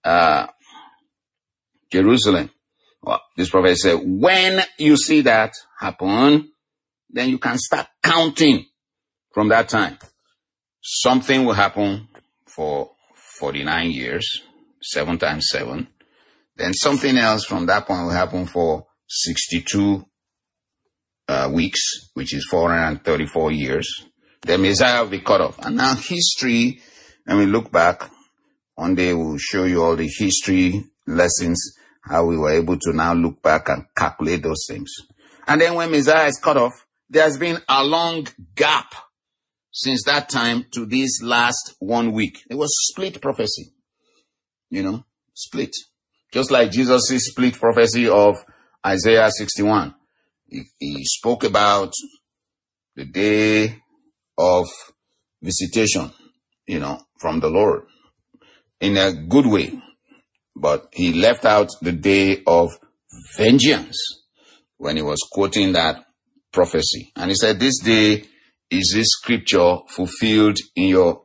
Jerusalem. Well, this prophet said, when you see that happen, then you can start counting from that time. Something will happen for 49 years. 7 times 7. Then something else from that point will happen for 62 weeks, which is 434 years. The Messiah will be cut off. And now history, when we look back, one day we'll show you all the history lessons, how we were able to now look back and calculate those things. And then when Messiah is cut off, there has been a long gap since that time to this last 1 week. It was split prophecy, split. Just like Jesus' split prophecy of Isaiah 61. He spoke about the day of visitation, from the Lord in a good way. But he left out the day of vengeance when he was quoting that prophecy. And he said, this day is this scripture fulfilled in your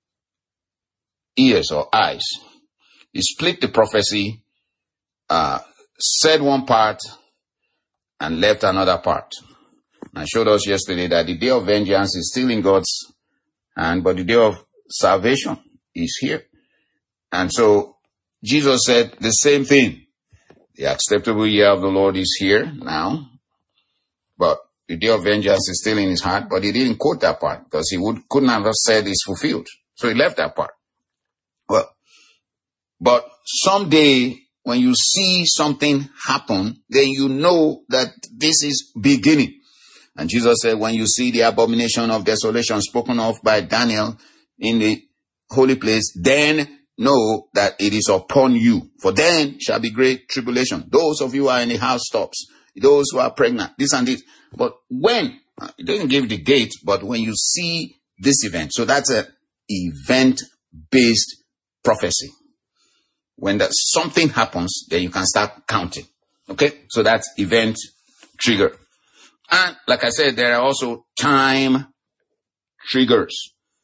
ears or eyes. He split the prophecy, said one part and left another part. And I showed us yesterday that the day of vengeance is still in God's hand, but the day of salvation is here. And so Jesus said the same thing. The acceptable year of the Lord is here now, but the day of vengeance is still in his heart, but he didn't quote that part because he couldn't have said it's fulfilled. So he left that part. Well, but someday when you see something happen, then you know that this is beginning. And Jesus said, when you see the abomination of desolation spoken of by Daniel in the holy place, then know that it is upon you. For then shall be great tribulation. Those of you who are in the housetops, those who are pregnant, this and this. But when, it doesn't give the date, but when you see this event, so that's an event-based prophecy. When something happens, then you can start counting. Okay? So that's event trigger. And like I said, there are also time triggers.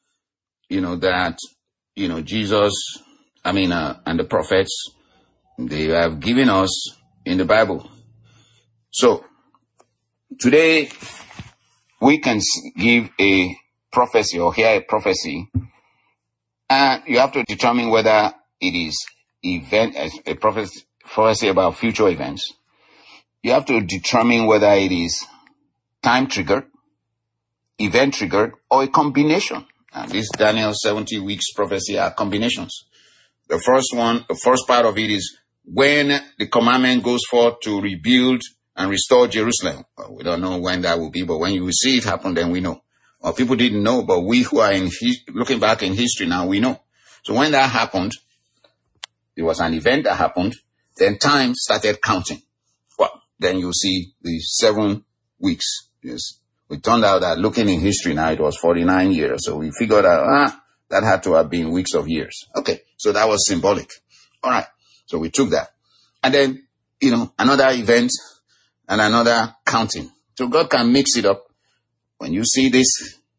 Jesus, and the prophets, they have given us in the Bible. So today we can give a prophecy or hear a prophecy, and you have to determine whether it is a prophecy about future events. You have to determine whether it is time triggered, event triggered, or a combination. And this Daniel 70 weeks prophecy are combinations. The first part of it is when the commandment goes forth to rebuild and restore Jerusalem. Well, we don't know when that will be, but when you will see it happen, then we know. Well, people didn't know, but we who are looking back in history now, we know. So when that happened, it was an event that happened, then time started counting. Well, then you see the 7 weeks. Yes. It turned out that looking in history now, it was 49 years. So we figured out, that had to have been weeks of years. Okay. So that was symbolic. All right. So we took that. And then, another event and another counting. So God can mix it up. When you see this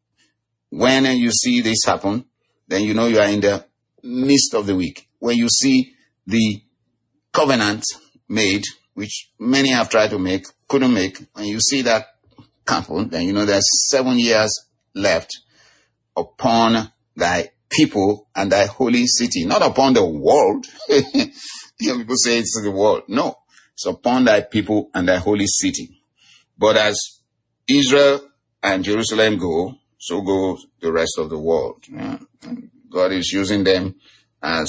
happen, then you know you are in the midst of the week. When you see the covenant made, which many have tried to make, couldn't make, when you see that happen, then you know there's 7 years left upon thy people and thy holy city. Not upon the world. People say it's the world. No. It's upon thy people and thy holy city. But as Israel and Jerusalem go, so goes the rest of the world. Yeah. God is using them as,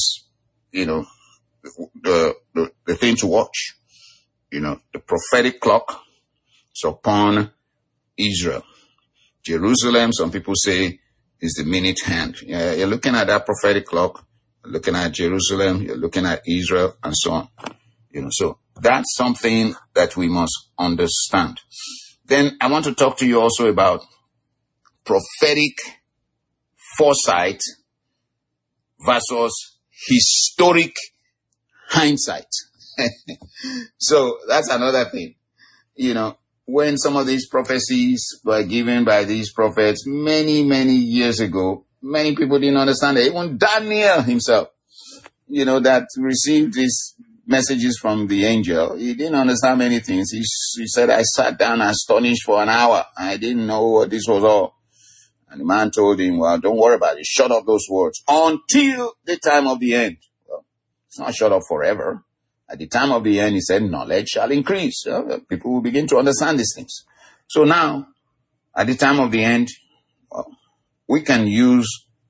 the thing to watch. The prophetic clock is upon Israel. Jerusalem, some people say, is the minute hand. You're looking at that prophetic clock, you're looking at Jerusalem, you're looking at Israel, and so on. So that's something that we must understand. Then I want to talk to you also about prophetic foresight versus historic hindsight. So that's another thing. When some of these prophecies were given by these prophets many, many years ago, many people didn't understand it. Even Daniel himself, that received these messages from the angel, he didn't understand many things. He said, I sat down astonished for an hour. I didn't know what this was all. And the man told him, well, don't worry about it. Shut up those words until the time of the end. Well, It's not shut up forever. At the time of the end, he said, knowledge shall increase. People will begin to understand these things. So now, at the time of the end, we can use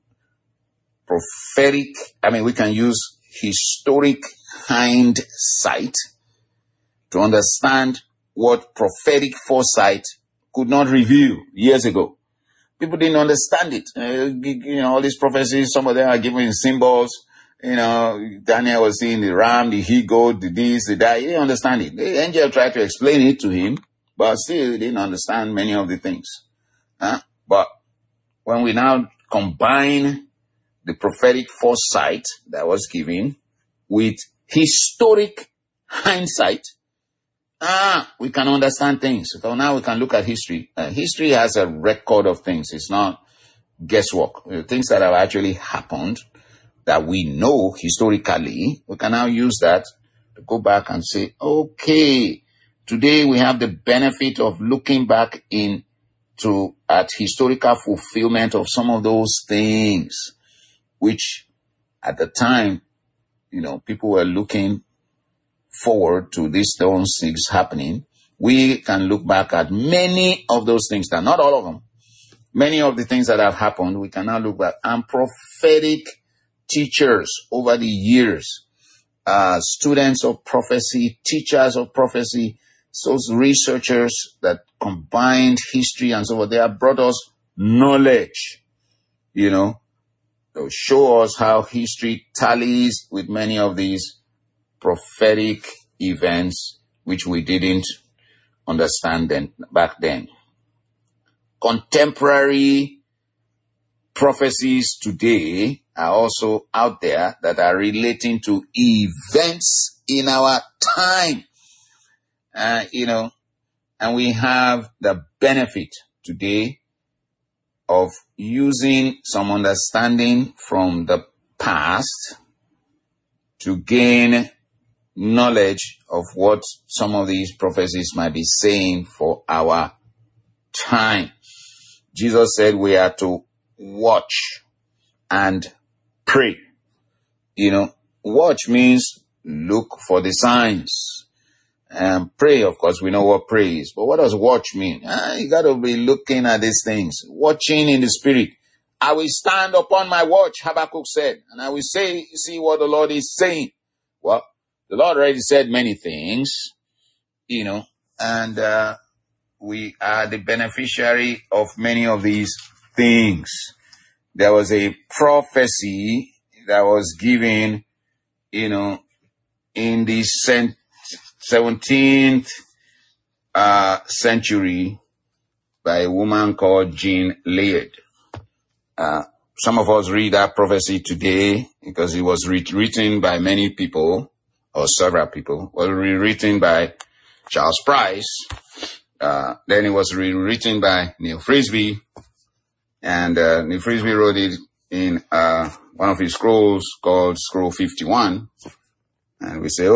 we can use historic hindsight to understand what prophetic foresight could not reveal years ago. People didn't understand it. All these prophecies, some of them are given in symbols. Daniel was seeing the ram, the he-goat, the this, the that. He didn't understand it. The angel tried to explain it to him, but still he didn't understand many of the things. But when we now combine the prophetic foresight that was given with historic hindsight, we can understand things. So now we can look at history. History has a record of things. It's not guesswork. Things that have actually happened that we know historically, we can now use that to go back and say, okay, today we have the benefit of looking back at historical fulfillment of some of those things, which at the time, people were looking forward to these things happening. We can look back at many of those things, not all of them. Many of the things that have happened, we can now look back. And prophetic teachers over the years, students of prophecy, teachers of prophecy, those researchers that combined history and so forth, they have brought us knowledge, to show us how history tallies with many of these prophetic events which we didn't understand back then. Contemporary prophecies today are also out there that are relating to events in our time. And we have the benefit today of using some understanding from the past to gain knowledge of what some of these prophecies might be saying for our time. Jesus said we are to watch and pray. Watch means look for the signs. And pray, of course, we know what pray is. But what does watch mean? You got to be looking at these things. Watching in the spirit. I will stand upon my watch, Habakkuk said. And I will see what the Lord is saying. Well, the Lord already said many things, and we are the beneficiary of many of these things. There was a prophecy that was given, in the 17th century by a woman called Jean Liard. Some of us read that prophecy today because it was written by many people, or several people. It was rewritten by Charles Price. Then it was rewritten by Neil Frisbee. And Neil Frisbee wrote it in one of his scrolls called Scroll 51. And we say,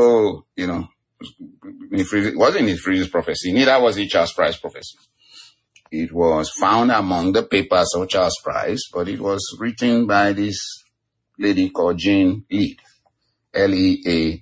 it wasn't Neil Frisbee's prophecy. Neither was it Charles Price's prophecy. It was found among the papers of Charles Price, but it was written by this lady called Jean Liard. Leade.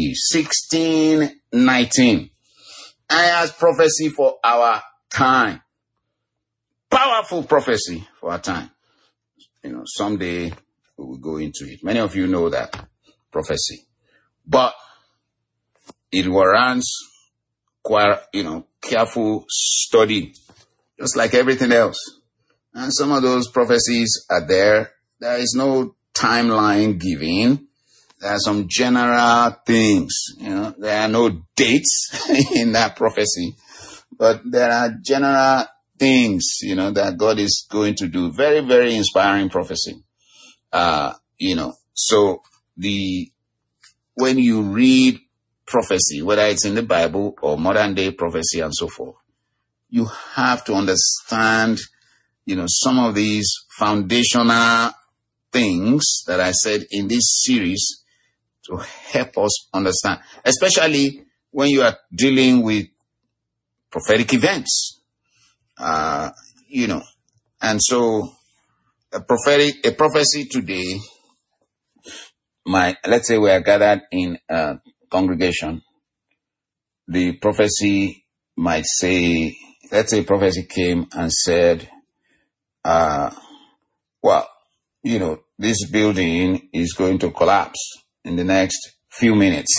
1619. I has prophecy for our time. Powerful prophecy for our time. Someday we will go into it. Many of you know that prophecy. But it warrants quite, careful study. Just like everything else. And some of those prophecies are there. There is no timeline given. There are some general things, there are no dates in that prophecy, but there are general things, that God is going to do. Very, very inspiring prophecy. So when you read prophecy, whether it's in the Bible or modern day prophecy and so forth, you have to understand, some of these foundational things that I said in this series to help us understand, especially when you are dealing with prophetic events, and so a prophecy today let's say we are gathered in a congregation, the prophecy might say, let's say prophecy came and said, well, this building is going to collapse in the next few minutes.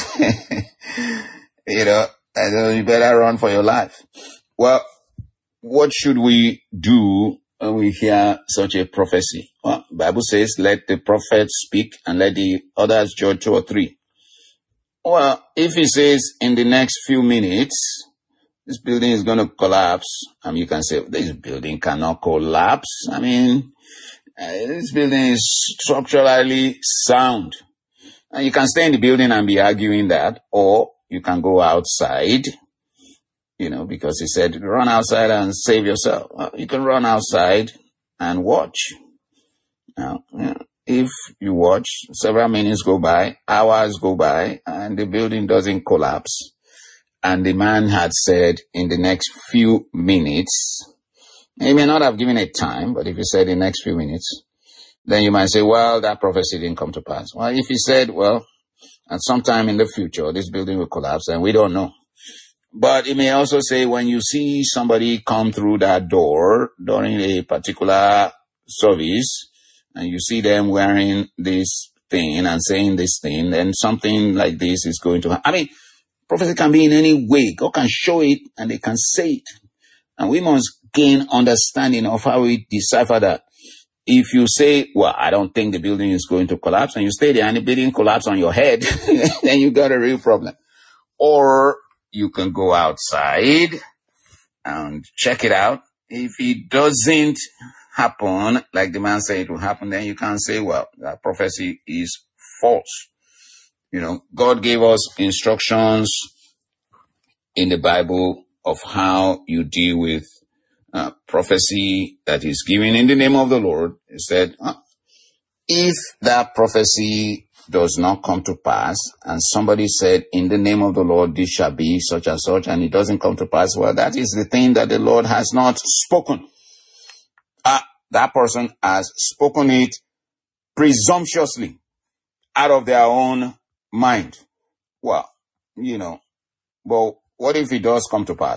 And so you better run for your life. Well, what should we do when we hear such a prophecy? Well, the Bible says, let the prophet speak and let the others judge 2 or 3. Well, if he says in the next few minutes, this building is going to collapse, you can say, this building cannot collapse. This building is structurally sound. And you can stay in the building and be arguing that, or you can go outside, because he said, run outside and save yourself. Well, you can run outside and watch. Now, if you watch, several minutes go by, hours go by, and the building doesn't collapse, and the man had said in the next few minutes, he may not have given a time, but if he said in the next few minutes, then you might say, well, that prophecy didn't come to pass. Well, if he said, well, at some time in the future, this building will collapse, and we don't know. But it may also say, when you see somebody come through that door during a particular service, and you see them wearing this thing and saying this thing, then something like this is going to happen. Prophecy can be in any way. God can show it and they can say it. And we must gain understanding of how we decipher that. If you say, well, I don't think the building is going to collapse, and you stay there and the building collapses on your head, then you got a real problem. Or you can go outside and check it out. If it doesn't happen like the man said it will happen, then you can say, well, that prophecy is false. God gave us instructions in the Bible of how you deal with prophecy that is given in the name of the Lord. He said, if that prophecy does not come to pass, and somebody said, in the name of the Lord, this shall be such and such, and it doesn't come to pass, well, that is the thing that the Lord has not spoken. That person has spoken it presumptuously out of their own mind. Well, but what if it does come to pass?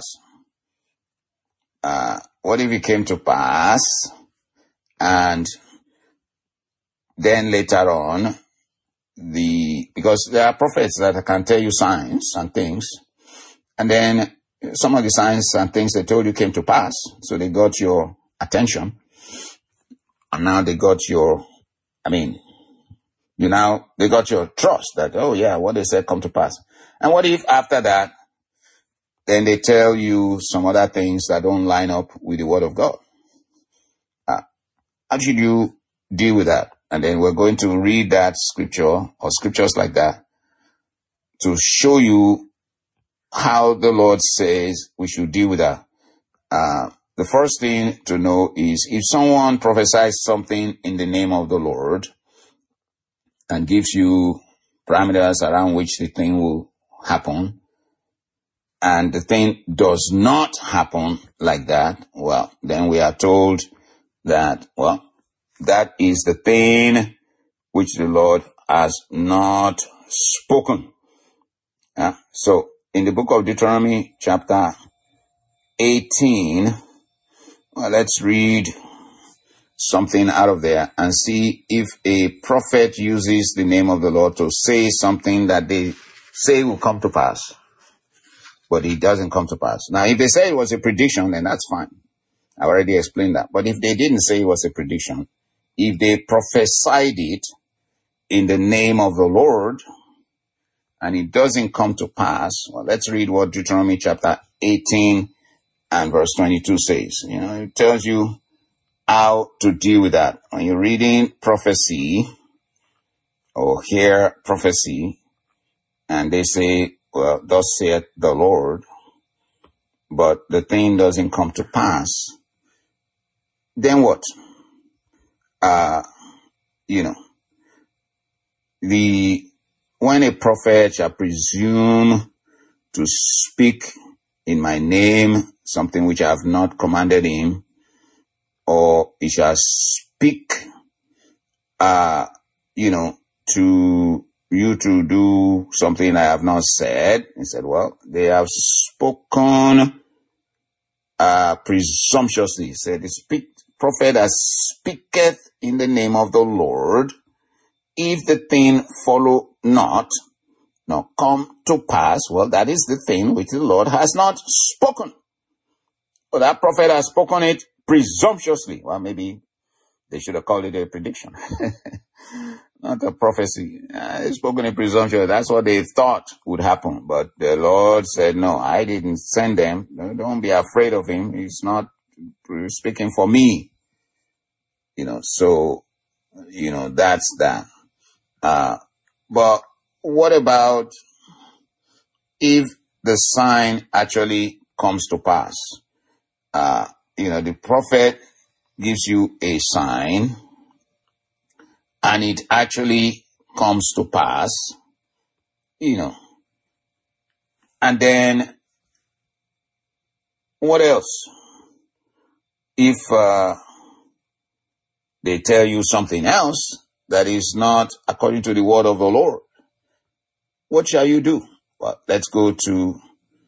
What if it came to pass and then later on, because there are prophets that can tell you signs and things, and then some of the signs and things they told you came to pass, so they got your attention, and now they got they got your trust that, oh yeah, what they said come to pass. And what if after that, then they tell you some other things that don't line up with the word of God? How should you deal with that? And then we're going to read that scripture or scriptures like that to show you how the Lord says we should deal with that. The first thing to know is if someone prophesies something in the name of the Lord and gives you parameters around which the thing will happen, and the thing does not happen like that, well, then we are told that, well, that is the thing which the Lord has not spoken. So, in the book of Deuteronomy, chapter 18, well, let's read something out of there and see if a prophet uses the name of the Lord to say something that they say will come to pass, but it doesn't come to pass. Now, if they say it was a prediction, then that's fine. I already explained that. But if they didn't say it was a prediction, if they prophesied it in the name of the Lord and it doesn't come to pass, well, let's read what Deuteronomy chapter 18 and verse 22 says. It tells you how to deal with that. When you're reading prophecy or hear prophecy and they say, well, thus saith the Lord, but the thing doesn't come to pass, then what? When a prophet shall presume to speak in my name something which I have not commanded him, or he shall speak, to you to do something I have not said. He said, well, they have spoken presumptuously. He said, the prophet that speaketh in the name of the Lord, if the thing follow not, nor come to pass, well, that is the thing which the Lord has not spoken. Well, that prophet has spoken it presumptuously. Well, maybe they should have called it a prediction. Not a prophecy. He's spoken in presumption. That's what they thought would happen. But the Lord said, no, I didn't send them. Don't be afraid of him. He's not speaking for me. So, that's that. But what about if the sign actually comes to pass? The prophet gives you a sign, and it actually comes to pass, and then what else? If they tell you something else that is not according to the word of the Lord, what shall you do? Well, let's go to,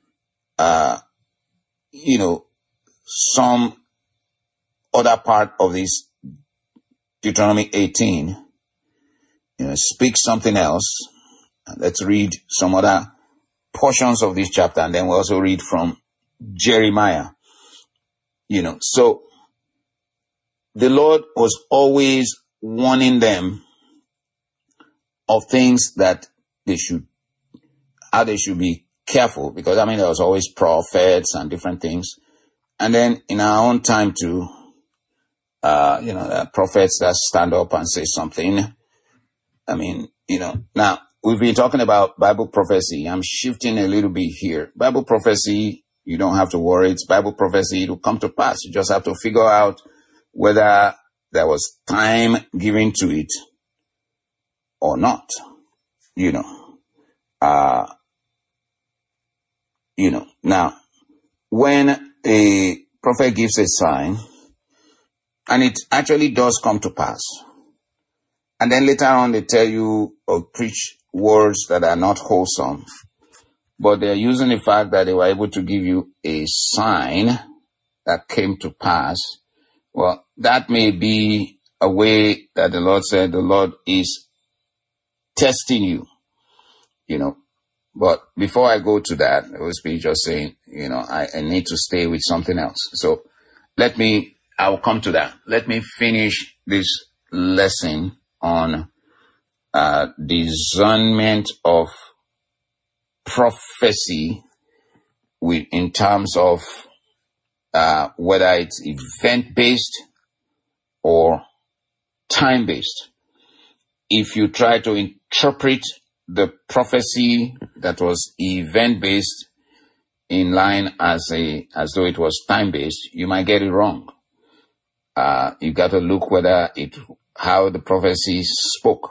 some other part of this Deuteronomy 18. Speak something else. Let's read some other portions of this chapter, and then we'll also read from Jeremiah. So the Lord was always warning them of things that how they should be careful, because there was always prophets and different things. And then in our own time too, there are prophets that stand up and say something. Now we've been talking about Bible prophecy. I'm shifting a little bit here. Bible prophecy, you don't have to worry. It's Bible prophecy. It will come to pass. You just have to figure out whether there was time given to it or not. Now, when a prophet gives a sign, and it actually does come to pass, and then later on they tell you or preach words that are not wholesome, but they're using the fact that they were able to give you a sign that came to pass, well, that may be a way that the Lord said the Lord is testing you, But before I go to that, I was just saying, I need to stay with something else. So I'll come to that. Let me finish this lesson on discernment of prophecy in terms of whether it's event-based or time-based. If you try to interpret the prophecy that was event-based in line as though it was time-based, you might get it wrong. You got to look how the prophecy spoke,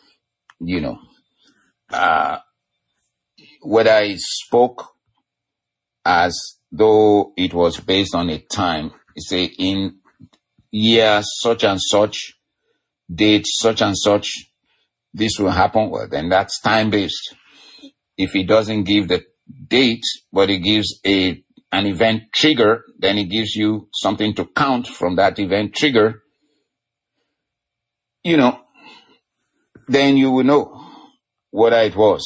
whether it spoke as though it was based on a time. Say in year such and such, date such and such, this will happen. Well, then that's time-based. If it doesn't give the date, but it gives an event trigger, then it gives you something to count from that event trigger, then you will know whether it was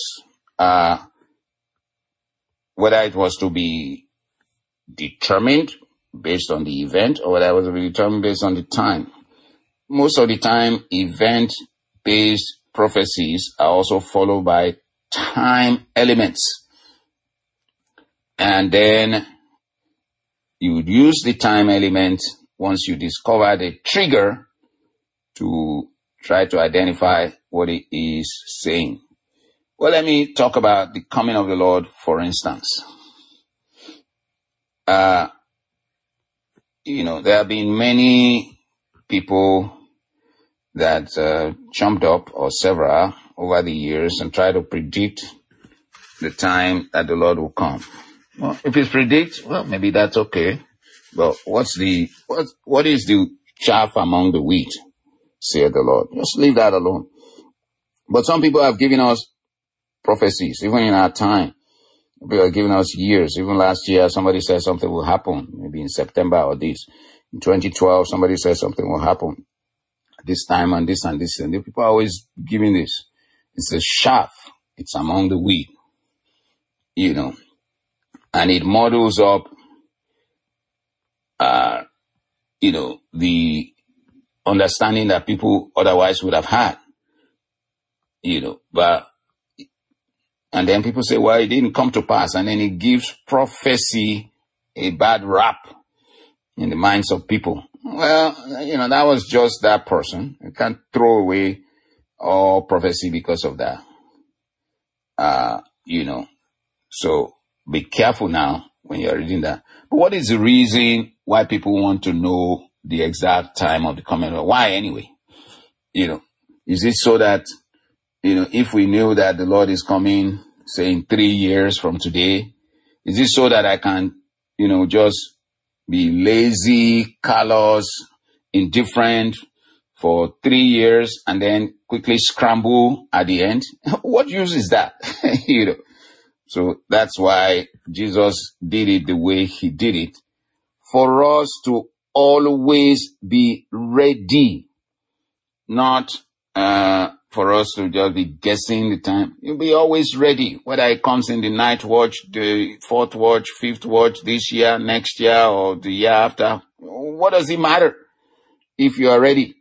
to be determined based on the event or whether it was to be determined based on the time. Most of the time, event-based prophecies are also followed by time elements. And then you would use the time element once you discover the trigger to try to identify what it is saying. Well, let me talk about the coming of the Lord, for instance. There have been many people that jumped up, or several, over the years and tried to predict the time that the Lord will come. Well, if it's predict, well, maybe that's okay. But what is the chaff among the wheat, saith the Lord? Just leave that alone. But some people have given us prophecies, even in our time. People have given us years. Even last year, somebody said something will happen, maybe in September or this. In 2012, somebody said something will happen this time and this and this. And the people are always giving this. It's a chaff. It's among the wheat, and it models up, the understanding that people otherwise would have had, and then people say, well, it didn't come to pass. And then it gives prophecy a bad rap in the minds of people. Well, that was just that person. You can't throw away all prophecy because of that. So be careful now when you're reading that. But what is the reason why people want to know the exact time of the coming? Why anyway? Is it so that, if we knew that the Lord is coming, say in 3 years from today, is it so that I can, just be lazy, callous, indifferent for 3 years and then quickly scramble at the end? What use is that? So that's why Jesus did it the way he did it, for us to always be ready, not for us to just be guessing the time. You'll be always ready, whether it comes in the night watch, the fourth watch, fifth watch, this year, next year, or the year after. What does it matter if you are ready?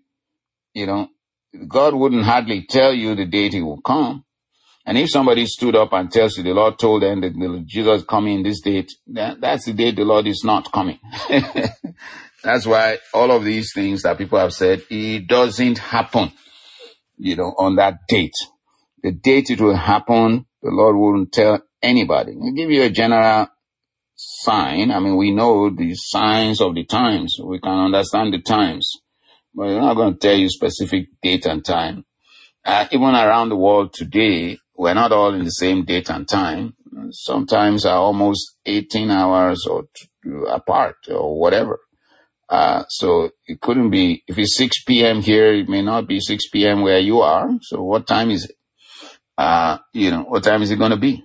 God wouldn't hardly tell you the date he will come. And if somebody stood up and tells you the Lord told them that Jesus is coming this date, that's the date the Lord is not coming. That's why all of these things that people have said, it doesn't happen, on that date. The date it will happen, the Lord wouldn't tell anybody. He'll give you a general sign. I mean, we know the signs of the times. We can understand the times. But we're not going to tell you specific date and time. Even around the world today, we're not all in the same date and time. Sometimes are almost 18 hours or apart or whatever. So it couldn't be, if it's 6 p.m. here, it may not be 6 p.m. where you are. So what time is it? What time is it going to be?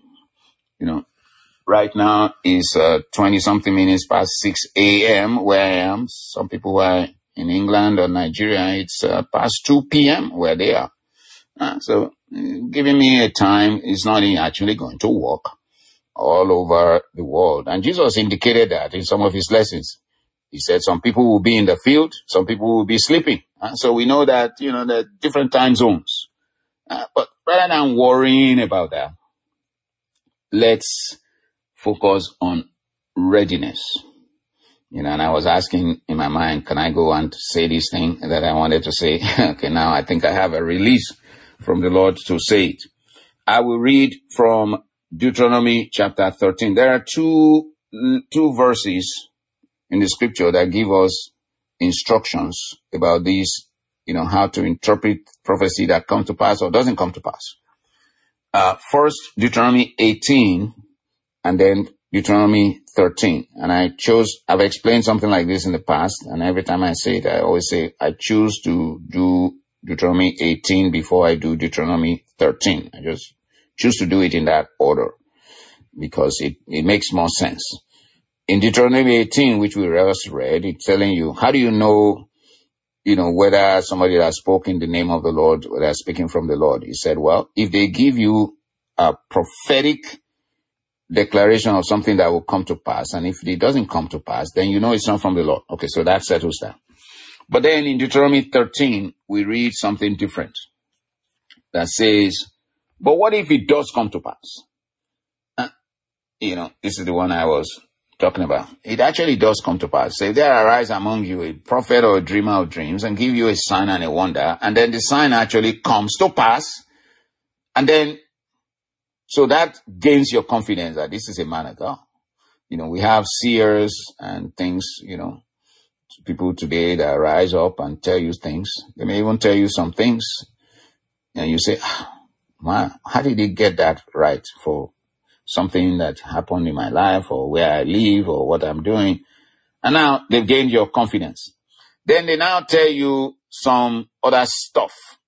Right now is 20 something minutes past 6 a.m. where I am. Some people who are in England or Nigeria, it's past 2 p.m. where they are. So giving me a time is not actually going to work all over the world. And Jesus indicated that in some of his lessons. He said some people will be in the field, some people will be sleeping. So we know that, there are different time zones. But rather than worrying about that, let's focus on readiness. And I was asking in my mind, can I go and say this thing that I wanted to say? Okay, now I think I have a release from the Lord to say it. I will read from Deuteronomy chapter 13. There are two verses in the scripture that give us instructions about this, how to interpret prophecy that comes to pass or doesn't come to pass. First, Deuteronomy 18, and then Deuteronomy 13. And I've explained something like this in the past, and every time I say it, I always say I choose to do Deuteronomy 18 before I do Deuteronomy 13. I just choose to do it in that order because it makes more sense. In Deuteronomy 18, which we just read, it's telling you, how do you know, whether somebody has spoken the name of the Lord, or they're speaking from the Lord? He said, well, if they give you a prophetic declaration of something that will come to pass, and if it doesn't come to pass, then you know it's not from the Lord. Okay, so that settles that. But then in Deuteronomy 13, we read something different that says, but what if it does come to pass? This is the one I was talking about. It actually does come to pass. Say, there arise among you a prophet or a dreamer of dreams and give you a sign and a wonder. And then the sign actually comes to pass. And then, so that gains your confidence that this is a man of God. We have seers and things, people today that rise up and tell you things. They may even tell you some things. And you say, wow, how did he get that right for something that happened in my life or where I live or what I'm doing? And now they've gained your confidence. Then they now tell you some other stuff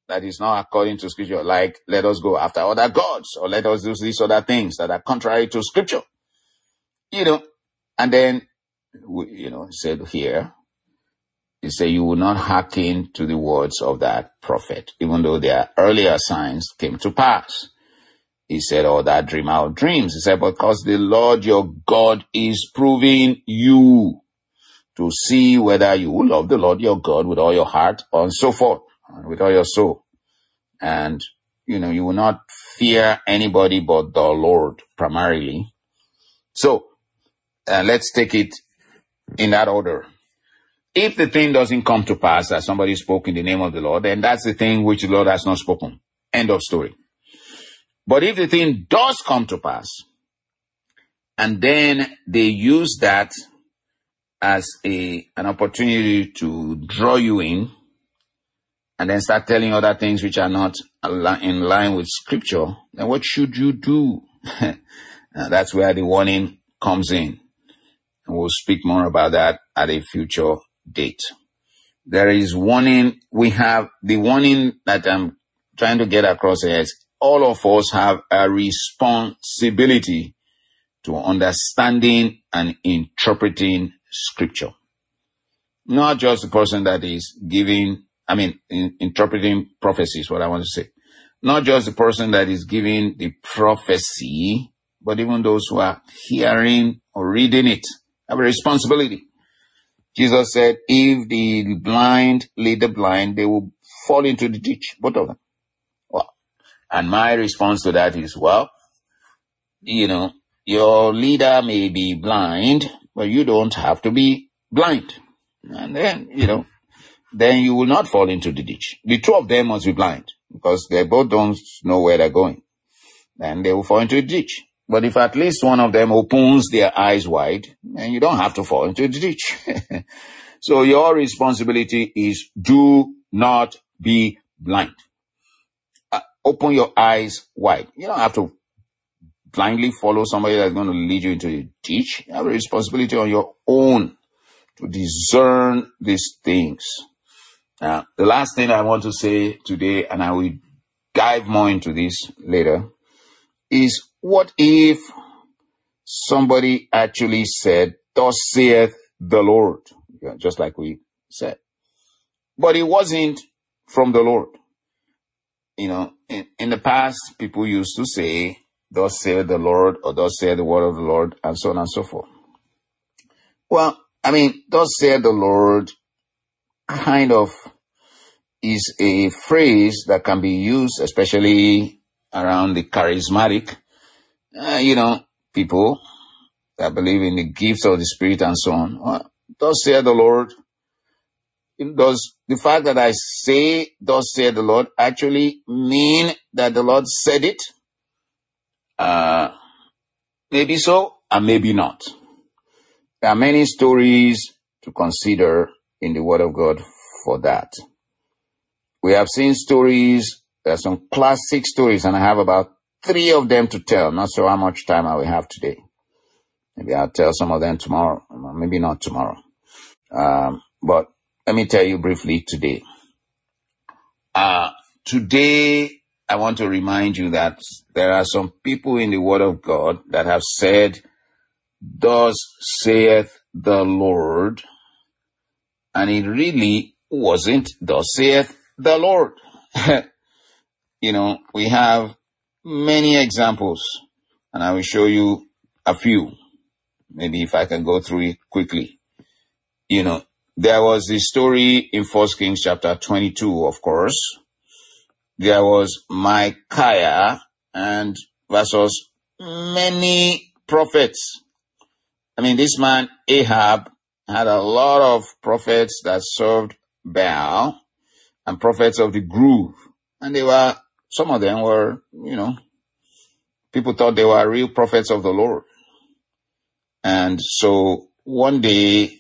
that is not according to scripture, like let us go after other gods, or let us do these other things that are contrary to scripture. And then, said here, he said, you will not hearken to the words of that prophet, even though their earlier signs came to pass. He said, that dreamer of dreams. He said, because the Lord your God is proving you to see whether you will love the Lord your God with all your heart, and so forth, and with all your soul. And, you will not fear anybody but the Lord primarily. So, let's take it in that order. If the thing doesn't come to pass that somebody spoke in the name of the Lord, then that's the thing which the Lord has not spoken. End of story. But if the thing does come to pass, and then they use that as an opportunity to draw you in, and then start telling other things which are not in line with scripture, then what should you do? That's where the warning comes in. And we'll speak more about that at a future date. There is warning. We have the warning that I'm trying to get across here is all of us have a responsibility to understanding and interpreting scripture. Not just the person that is interpreting prophecies, what I want to say. Not just the person that is giving the prophecy, but even those who are hearing or reading it have a responsibility. Jesus said, if the blind lead the blind, they will fall into the ditch, both of them. Well, and my response to that is, your leader may be blind, but you don't have to be blind. And then, then you will not fall into the ditch. The two of them must be blind because they both don't know where they're going. Then they will fall into the ditch. But if at least one of them opens their eyes wide, then you don't have to fall into the ditch. So your responsibility is do not be blind. Open your eyes wide. You don't have to blindly follow somebody that's going to lead you into the ditch. You have a responsibility on your own to discern these things. Now, the last thing I want to say today, and I will dive more into this later, is what if somebody actually said, thus saith the Lord, just like we said, but it wasn't from the Lord. In the past, people used to say, thus saith the Lord, or thus saith the word of the Lord, and so on and so forth. Well, thus saith the Lord kind of is a phrase that can be used, especially around the charismatic, people that believe in the gifts of the Spirit and so on. Well, thus saith the Lord. Does the fact that I say, thus saith the Lord, actually mean that the Lord said it? Maybe so, and maybe not. There are many stories to consider in the Word of God for that. We have seen stories, there are some classic stories, and I have about 3 of them to tell. Not sure how much time I will have today. Maybe I'll tell some of them tomorrow, maybe not tomorrow. But let me tell you briefly today. Today, I want to remind you that there are some people in the Word of God that have said, thus saith the Lord, and it really wasn't thus saith the Lord. We have many examples, and I will show you a few. Maybe if I can go through it quickly. There was a story in 1 Kings chapter 22, of course. There was Micaiah and versus many prophets. This man, Ahab, had a lot of prophets that served Baal and prophets of the grove. And some of them were, people thought they were real prophets of the Lord. And so one day,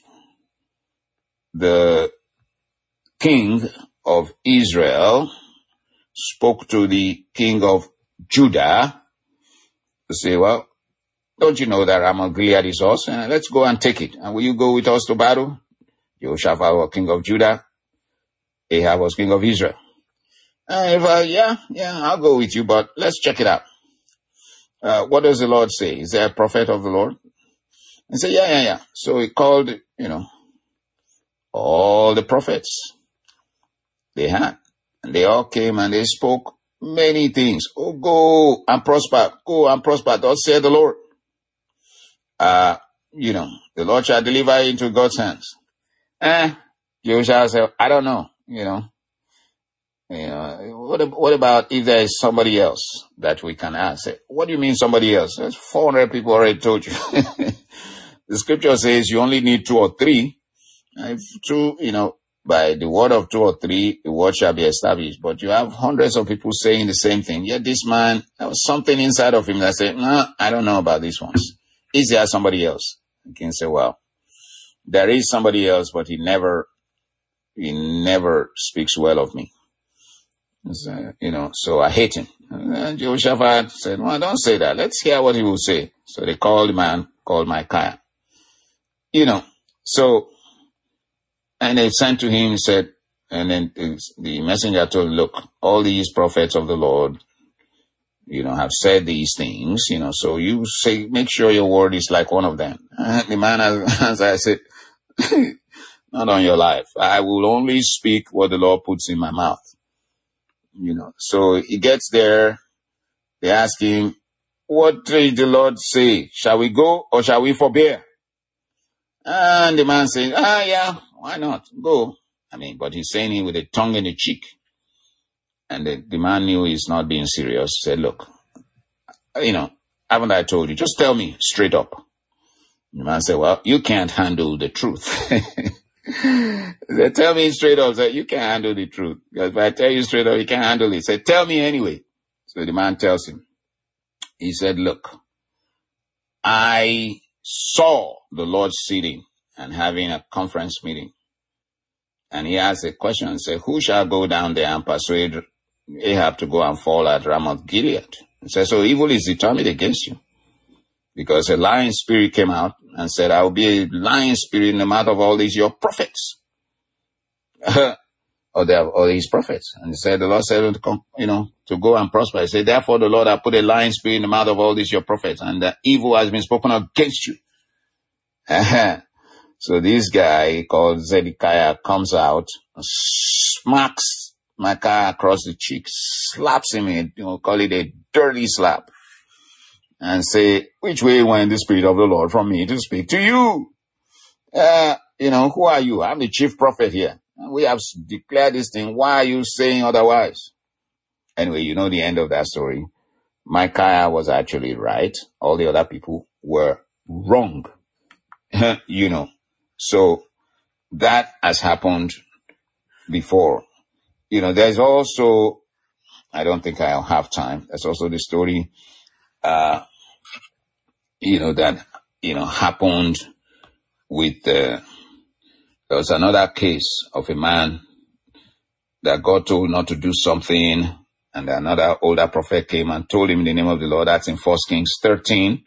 the king of Israel spoke to the king of Judah to say, well, don't you know that Ramoth Gilead is us? Let's go and take it. And will you go with us to battle? Jehoshaphat was king of Judah. Ahab was king of Israel. Yeah, I'll go with you, but let's check it out. What does the Lord say? Is there a prophet of the Lord? And say, yeah. So he called, all the prophets they had. And they all came and they spoke many things. Oh, go and prosper. Thus saith the Lord. The Lord shall deliver you into God's hands. You shall say, I don't know, what about if there is somebody else that we can ask? What do you mean somebody else? There's 400 people already told you. The scripture says you only need 2 or 3. If 2, by the word of 2 or 3, the word shall be established. But you have hundreds of people saying the same thing. Yet this man, there was something inside of him that said, no, I don't know about these ones. Is there somebody else? You can say, well, there is somebody else, but he never speaks well of me. So I hate him. And Jehoshaphat said, well, don't say that. Let's hear what he will say. So they called the man called Micaiah. And they sent to him, said, and then the messenger told him, look, all these prophets of the Lord, have said these things, so you say, make sure your word is like one of them. And the man, as I said, not on your life. I will only speak what the Lord puts in my mouth. So he gets there. They ask him, what did the Lord say? Shall we go or shall we forbear? And the man says, yeah, why not? Go. But he's saying it with a tongue in the cheek. And the man knew he's not being serious. Said, look, haven't I told you? Just tell me straight up. The man said, well, you can't handle the truth. They tell me straight up, you can't handle the truth. Because if I tell you straight up, you can't handle it. Say, tell me anyway. So the man tells him. He said, look, I saw the Lord sitting and having a conference meeting. And he asked a question and said, who shall go down there and persuade Ahab to go and fall at Ramoth Gilead? He said, so evil is determined against you. Because a lying spirit came out and said, I will be a lying spirit in the mouth of all these your prophets. or these prophets. And he said, the Lord said to go and prosper. He said, therefore the Lord has put a lying spirit in the mouth of all these your prophets, and the evil has been spoken against you. So this guy called Zedekiah comes out, smacks Micaiah across the cheek, slaps him, call it a dirty slap, and say, which way went the Spirit of the Lord from me to speak to you? Who are you? I'm the chief prophet here. We have declared this thing. Why are you saying otherwise? Anyway, you know the end of that story. Micaiah was actually right. All the other people were wrong. So that has happened before. There's also, I don't think I'll have time. There's also the story, that, happened with, there was another case of a man that God told not to do something, and another older prophet came and told him in the name of the Lord. That's in 1 Kings 13,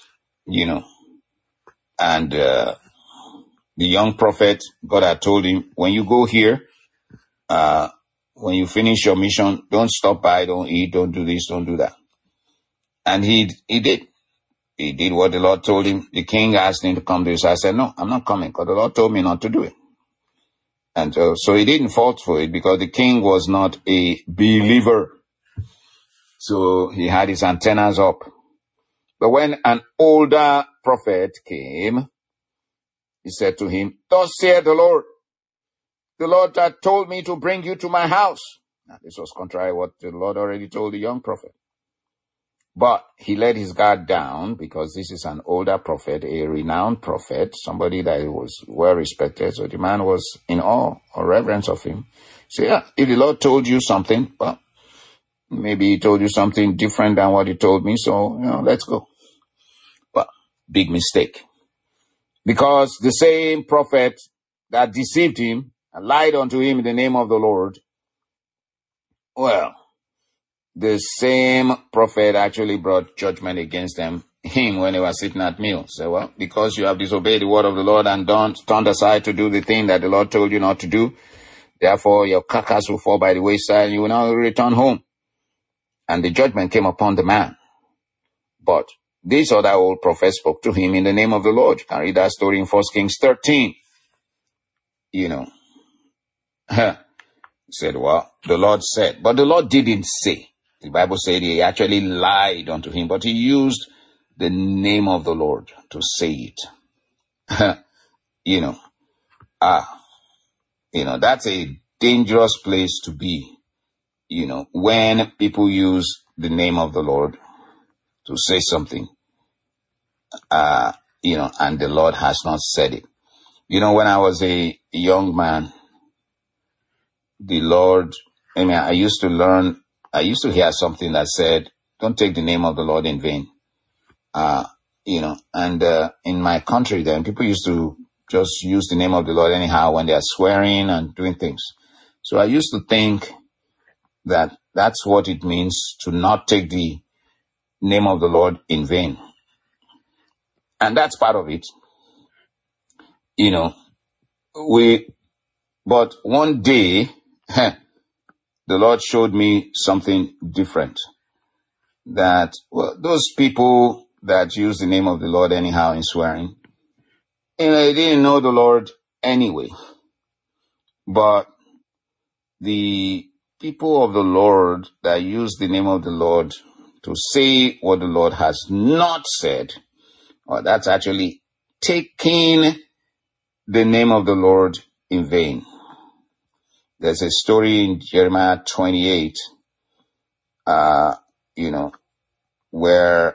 and, the young prophet, God had told him, when you go here, when you finish your mission, don't stop by, don't eat, don't do this, don't do that. And he did. He did what the Lord told him. The king asked him to come to this. I said, no, I'm not coming, because the Lord told me not to do it. And so he didn't fault for it, because the king was not a believer. So he had his antennas up. But when an older prophet came, he said to him, thus saith the Lord that told me to bring you to my house. Now, this was contrary to what the Lord already told the young prophet. But he let his guard down, because this is an older prophet, a renowned prophet, somebody that was well respected. So the man was in awe or reverence of him. So yeah, if the Lord told you something, well, maybe he told you something different than what he told me. So, let's go. Well, big mistake. Because the same prophet that deceived him and lied unto him in the name of the Lord, well, the same prophet actually brought judgment against him when they were sitting at meals. So, well, because you have disobeyed the word of the Lord and turned aside to do the thing that the Lord told you not to do, Therefore, your carcass will fall by the wayside, and you will not return home. And the judgment came upon the man. But this other old prophet spoke to him in the name of the Lord. You can read that story in 1 Kings 13. He said, well, the Lord said, but the Lord didn't say. The Bible said he actually lied unto him, but he used the name of the Lord to say it. That's a dangerous place to be, when people use the name of the Lord to say something, and the Lord has not said it. When I was a young man, I used to hear something that said, don't take the name of the Lord in vain. In my country then, people used to just use the name of the Lord anyhow when they are swearing and doing things. So I used to think that that's what it means to not take the name of the Lord in vain. And that's part of it. But one day, the Lord showed me something different. That, those people that use the name of the Lord anyhow in swearing, they didn't know the Lord anyway. But the people of the Lord that use the name of the Lord to say what the Lord has not said, that's actually taking the name of the Lord in vain. There's a story in Jeremiah 28, where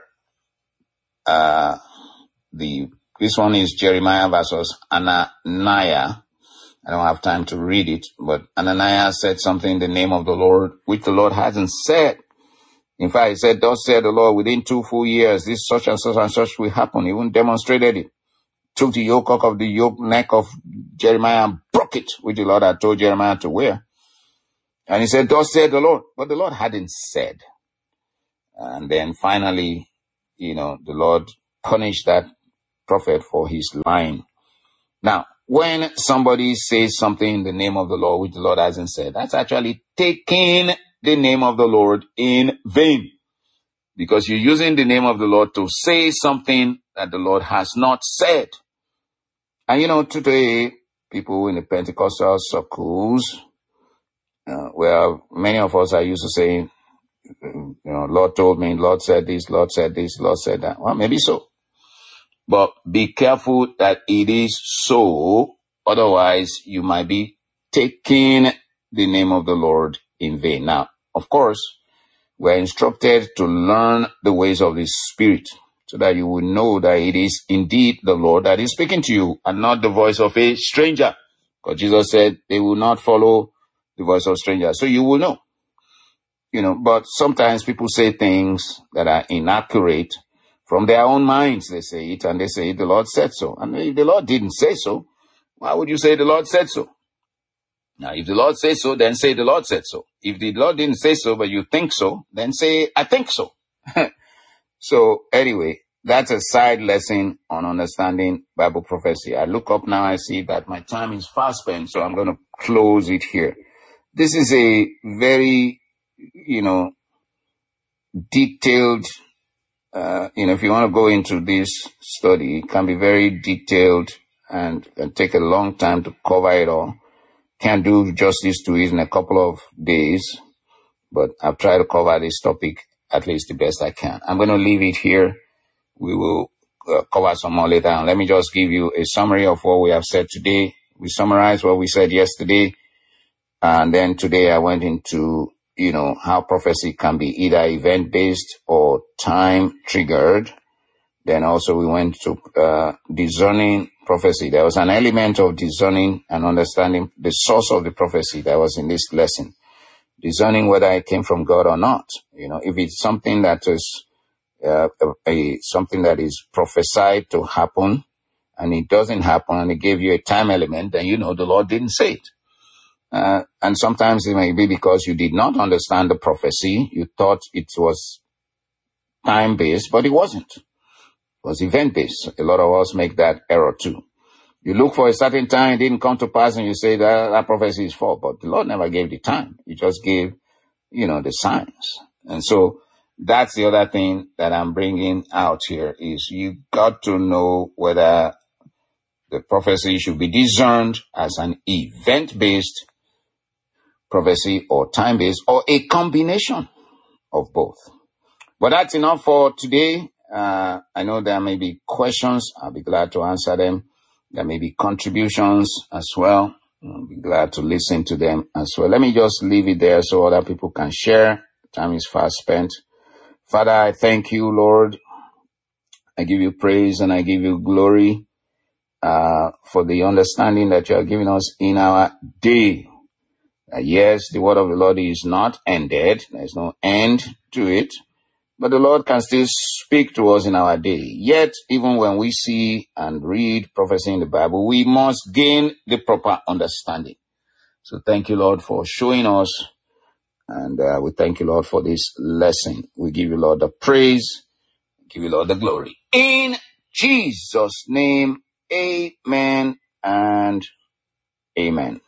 this one is Jeremiah versus Ananiah. I don't have time to read it, but Ananiah said something in the name of the Lord, which the Lord hasn't said. In fact, he said, thus said the Lord, within 2 full years, this such and such and such will happen. He even demonstrated it. Took the yoke of the neck of Jeremiah and broke it, which the Lord had told Jeremiah to wear. And he said, thus said the Lord. But the Lord hadn't said. And then finally, the Lord punished that prophet for his lying. Now, when somebody says something in the name of the Lord, which the Lord hasn't said, that's actually taking the name of the Lord in vain. Because you're using the name of the Lord to say something that the Lord has not said. And today, people in the Pentecostal circles, many of us are used to saying, Lord told me, Lord said this, Lord said this, Lord said that. Well, maybe so. But be careful that it is so. Otherwise, you might be taking the name of the Lord in vain. Now, of course, we're instructed to learn the ways of the Spirit so that you will know that it is indeed the Lord that is speaking to you and not the voice of a stranger. Because Jesus said they will not follow the voice of strangers. So you will know. But sometimes people say things that are inaccurate from their own minds. They say it and they say the Lord said so. And if the Lord didn't say so, why would you say the Lord said so? Now, if the Lord says so, then say the Lord said so. If the Lord didn't say so, but you think so, then say, I think so. So anyway, that's a side lesson on understanding Bible prophecy. I look up now, I see that my time is fast spent, so I'm going to close it here. This is a very, detailed, if you want to go into this study, it can be very detailed and take a long time to cover it all. Can't do justice to it in a couple of days, but I've tried to cover this topic at least the best I can. I'm going to leave it here. We will cover some more later on. Let me just give you a summary of what we have said today. We summarized what we said yesterday. And then today I went into, how prophecy can be either event-based or time-triggered. Then also we went to discerning prophecy. There was an element of discerning and understanding the source of the prophecy that was in this lesson. Discerning whether it came from God or not. If it's something that is something that is prophesied to happen and it doesn't happen and it gave you a time element, then the Lord didn't say it. And sometimes it may be because you did not understand the prophecy. You thought it was time-based, but it wasn't. It was event-based. A lot of us make that error too. You look for a certain time, it didn't come to pass, and you say that prophecy is false. But the Lord never gave the time. He just gave, the signs. And so that's the other thing that I'm bringing out here is you got to know whether the prophecy should be discerned as an event-based prophecy or time-based or a combination of both. But that's enough for today. I know there may be questions. I'll be glad to answer them. There may be contributions as well. I'll be glad to listen to them as well. Let me just leave it there so other people can share. Time is fast spent. Father, I thank you, Lord. I give you praise and I give you glory for the understanding that you are giving us in our day. Yes, the word of the Lord is not ended. There's no end to it. But the Lord can still speak to us in our day. Yet, even when we see and read prophecy in the Bible, we must gain the proper understanding. So thank you, Lord, for showing us. And we thank you, Lord, for this lesson. We give you, Lord, the praise. Give you, Lord, the glory. In Jesus' name, amen and amen.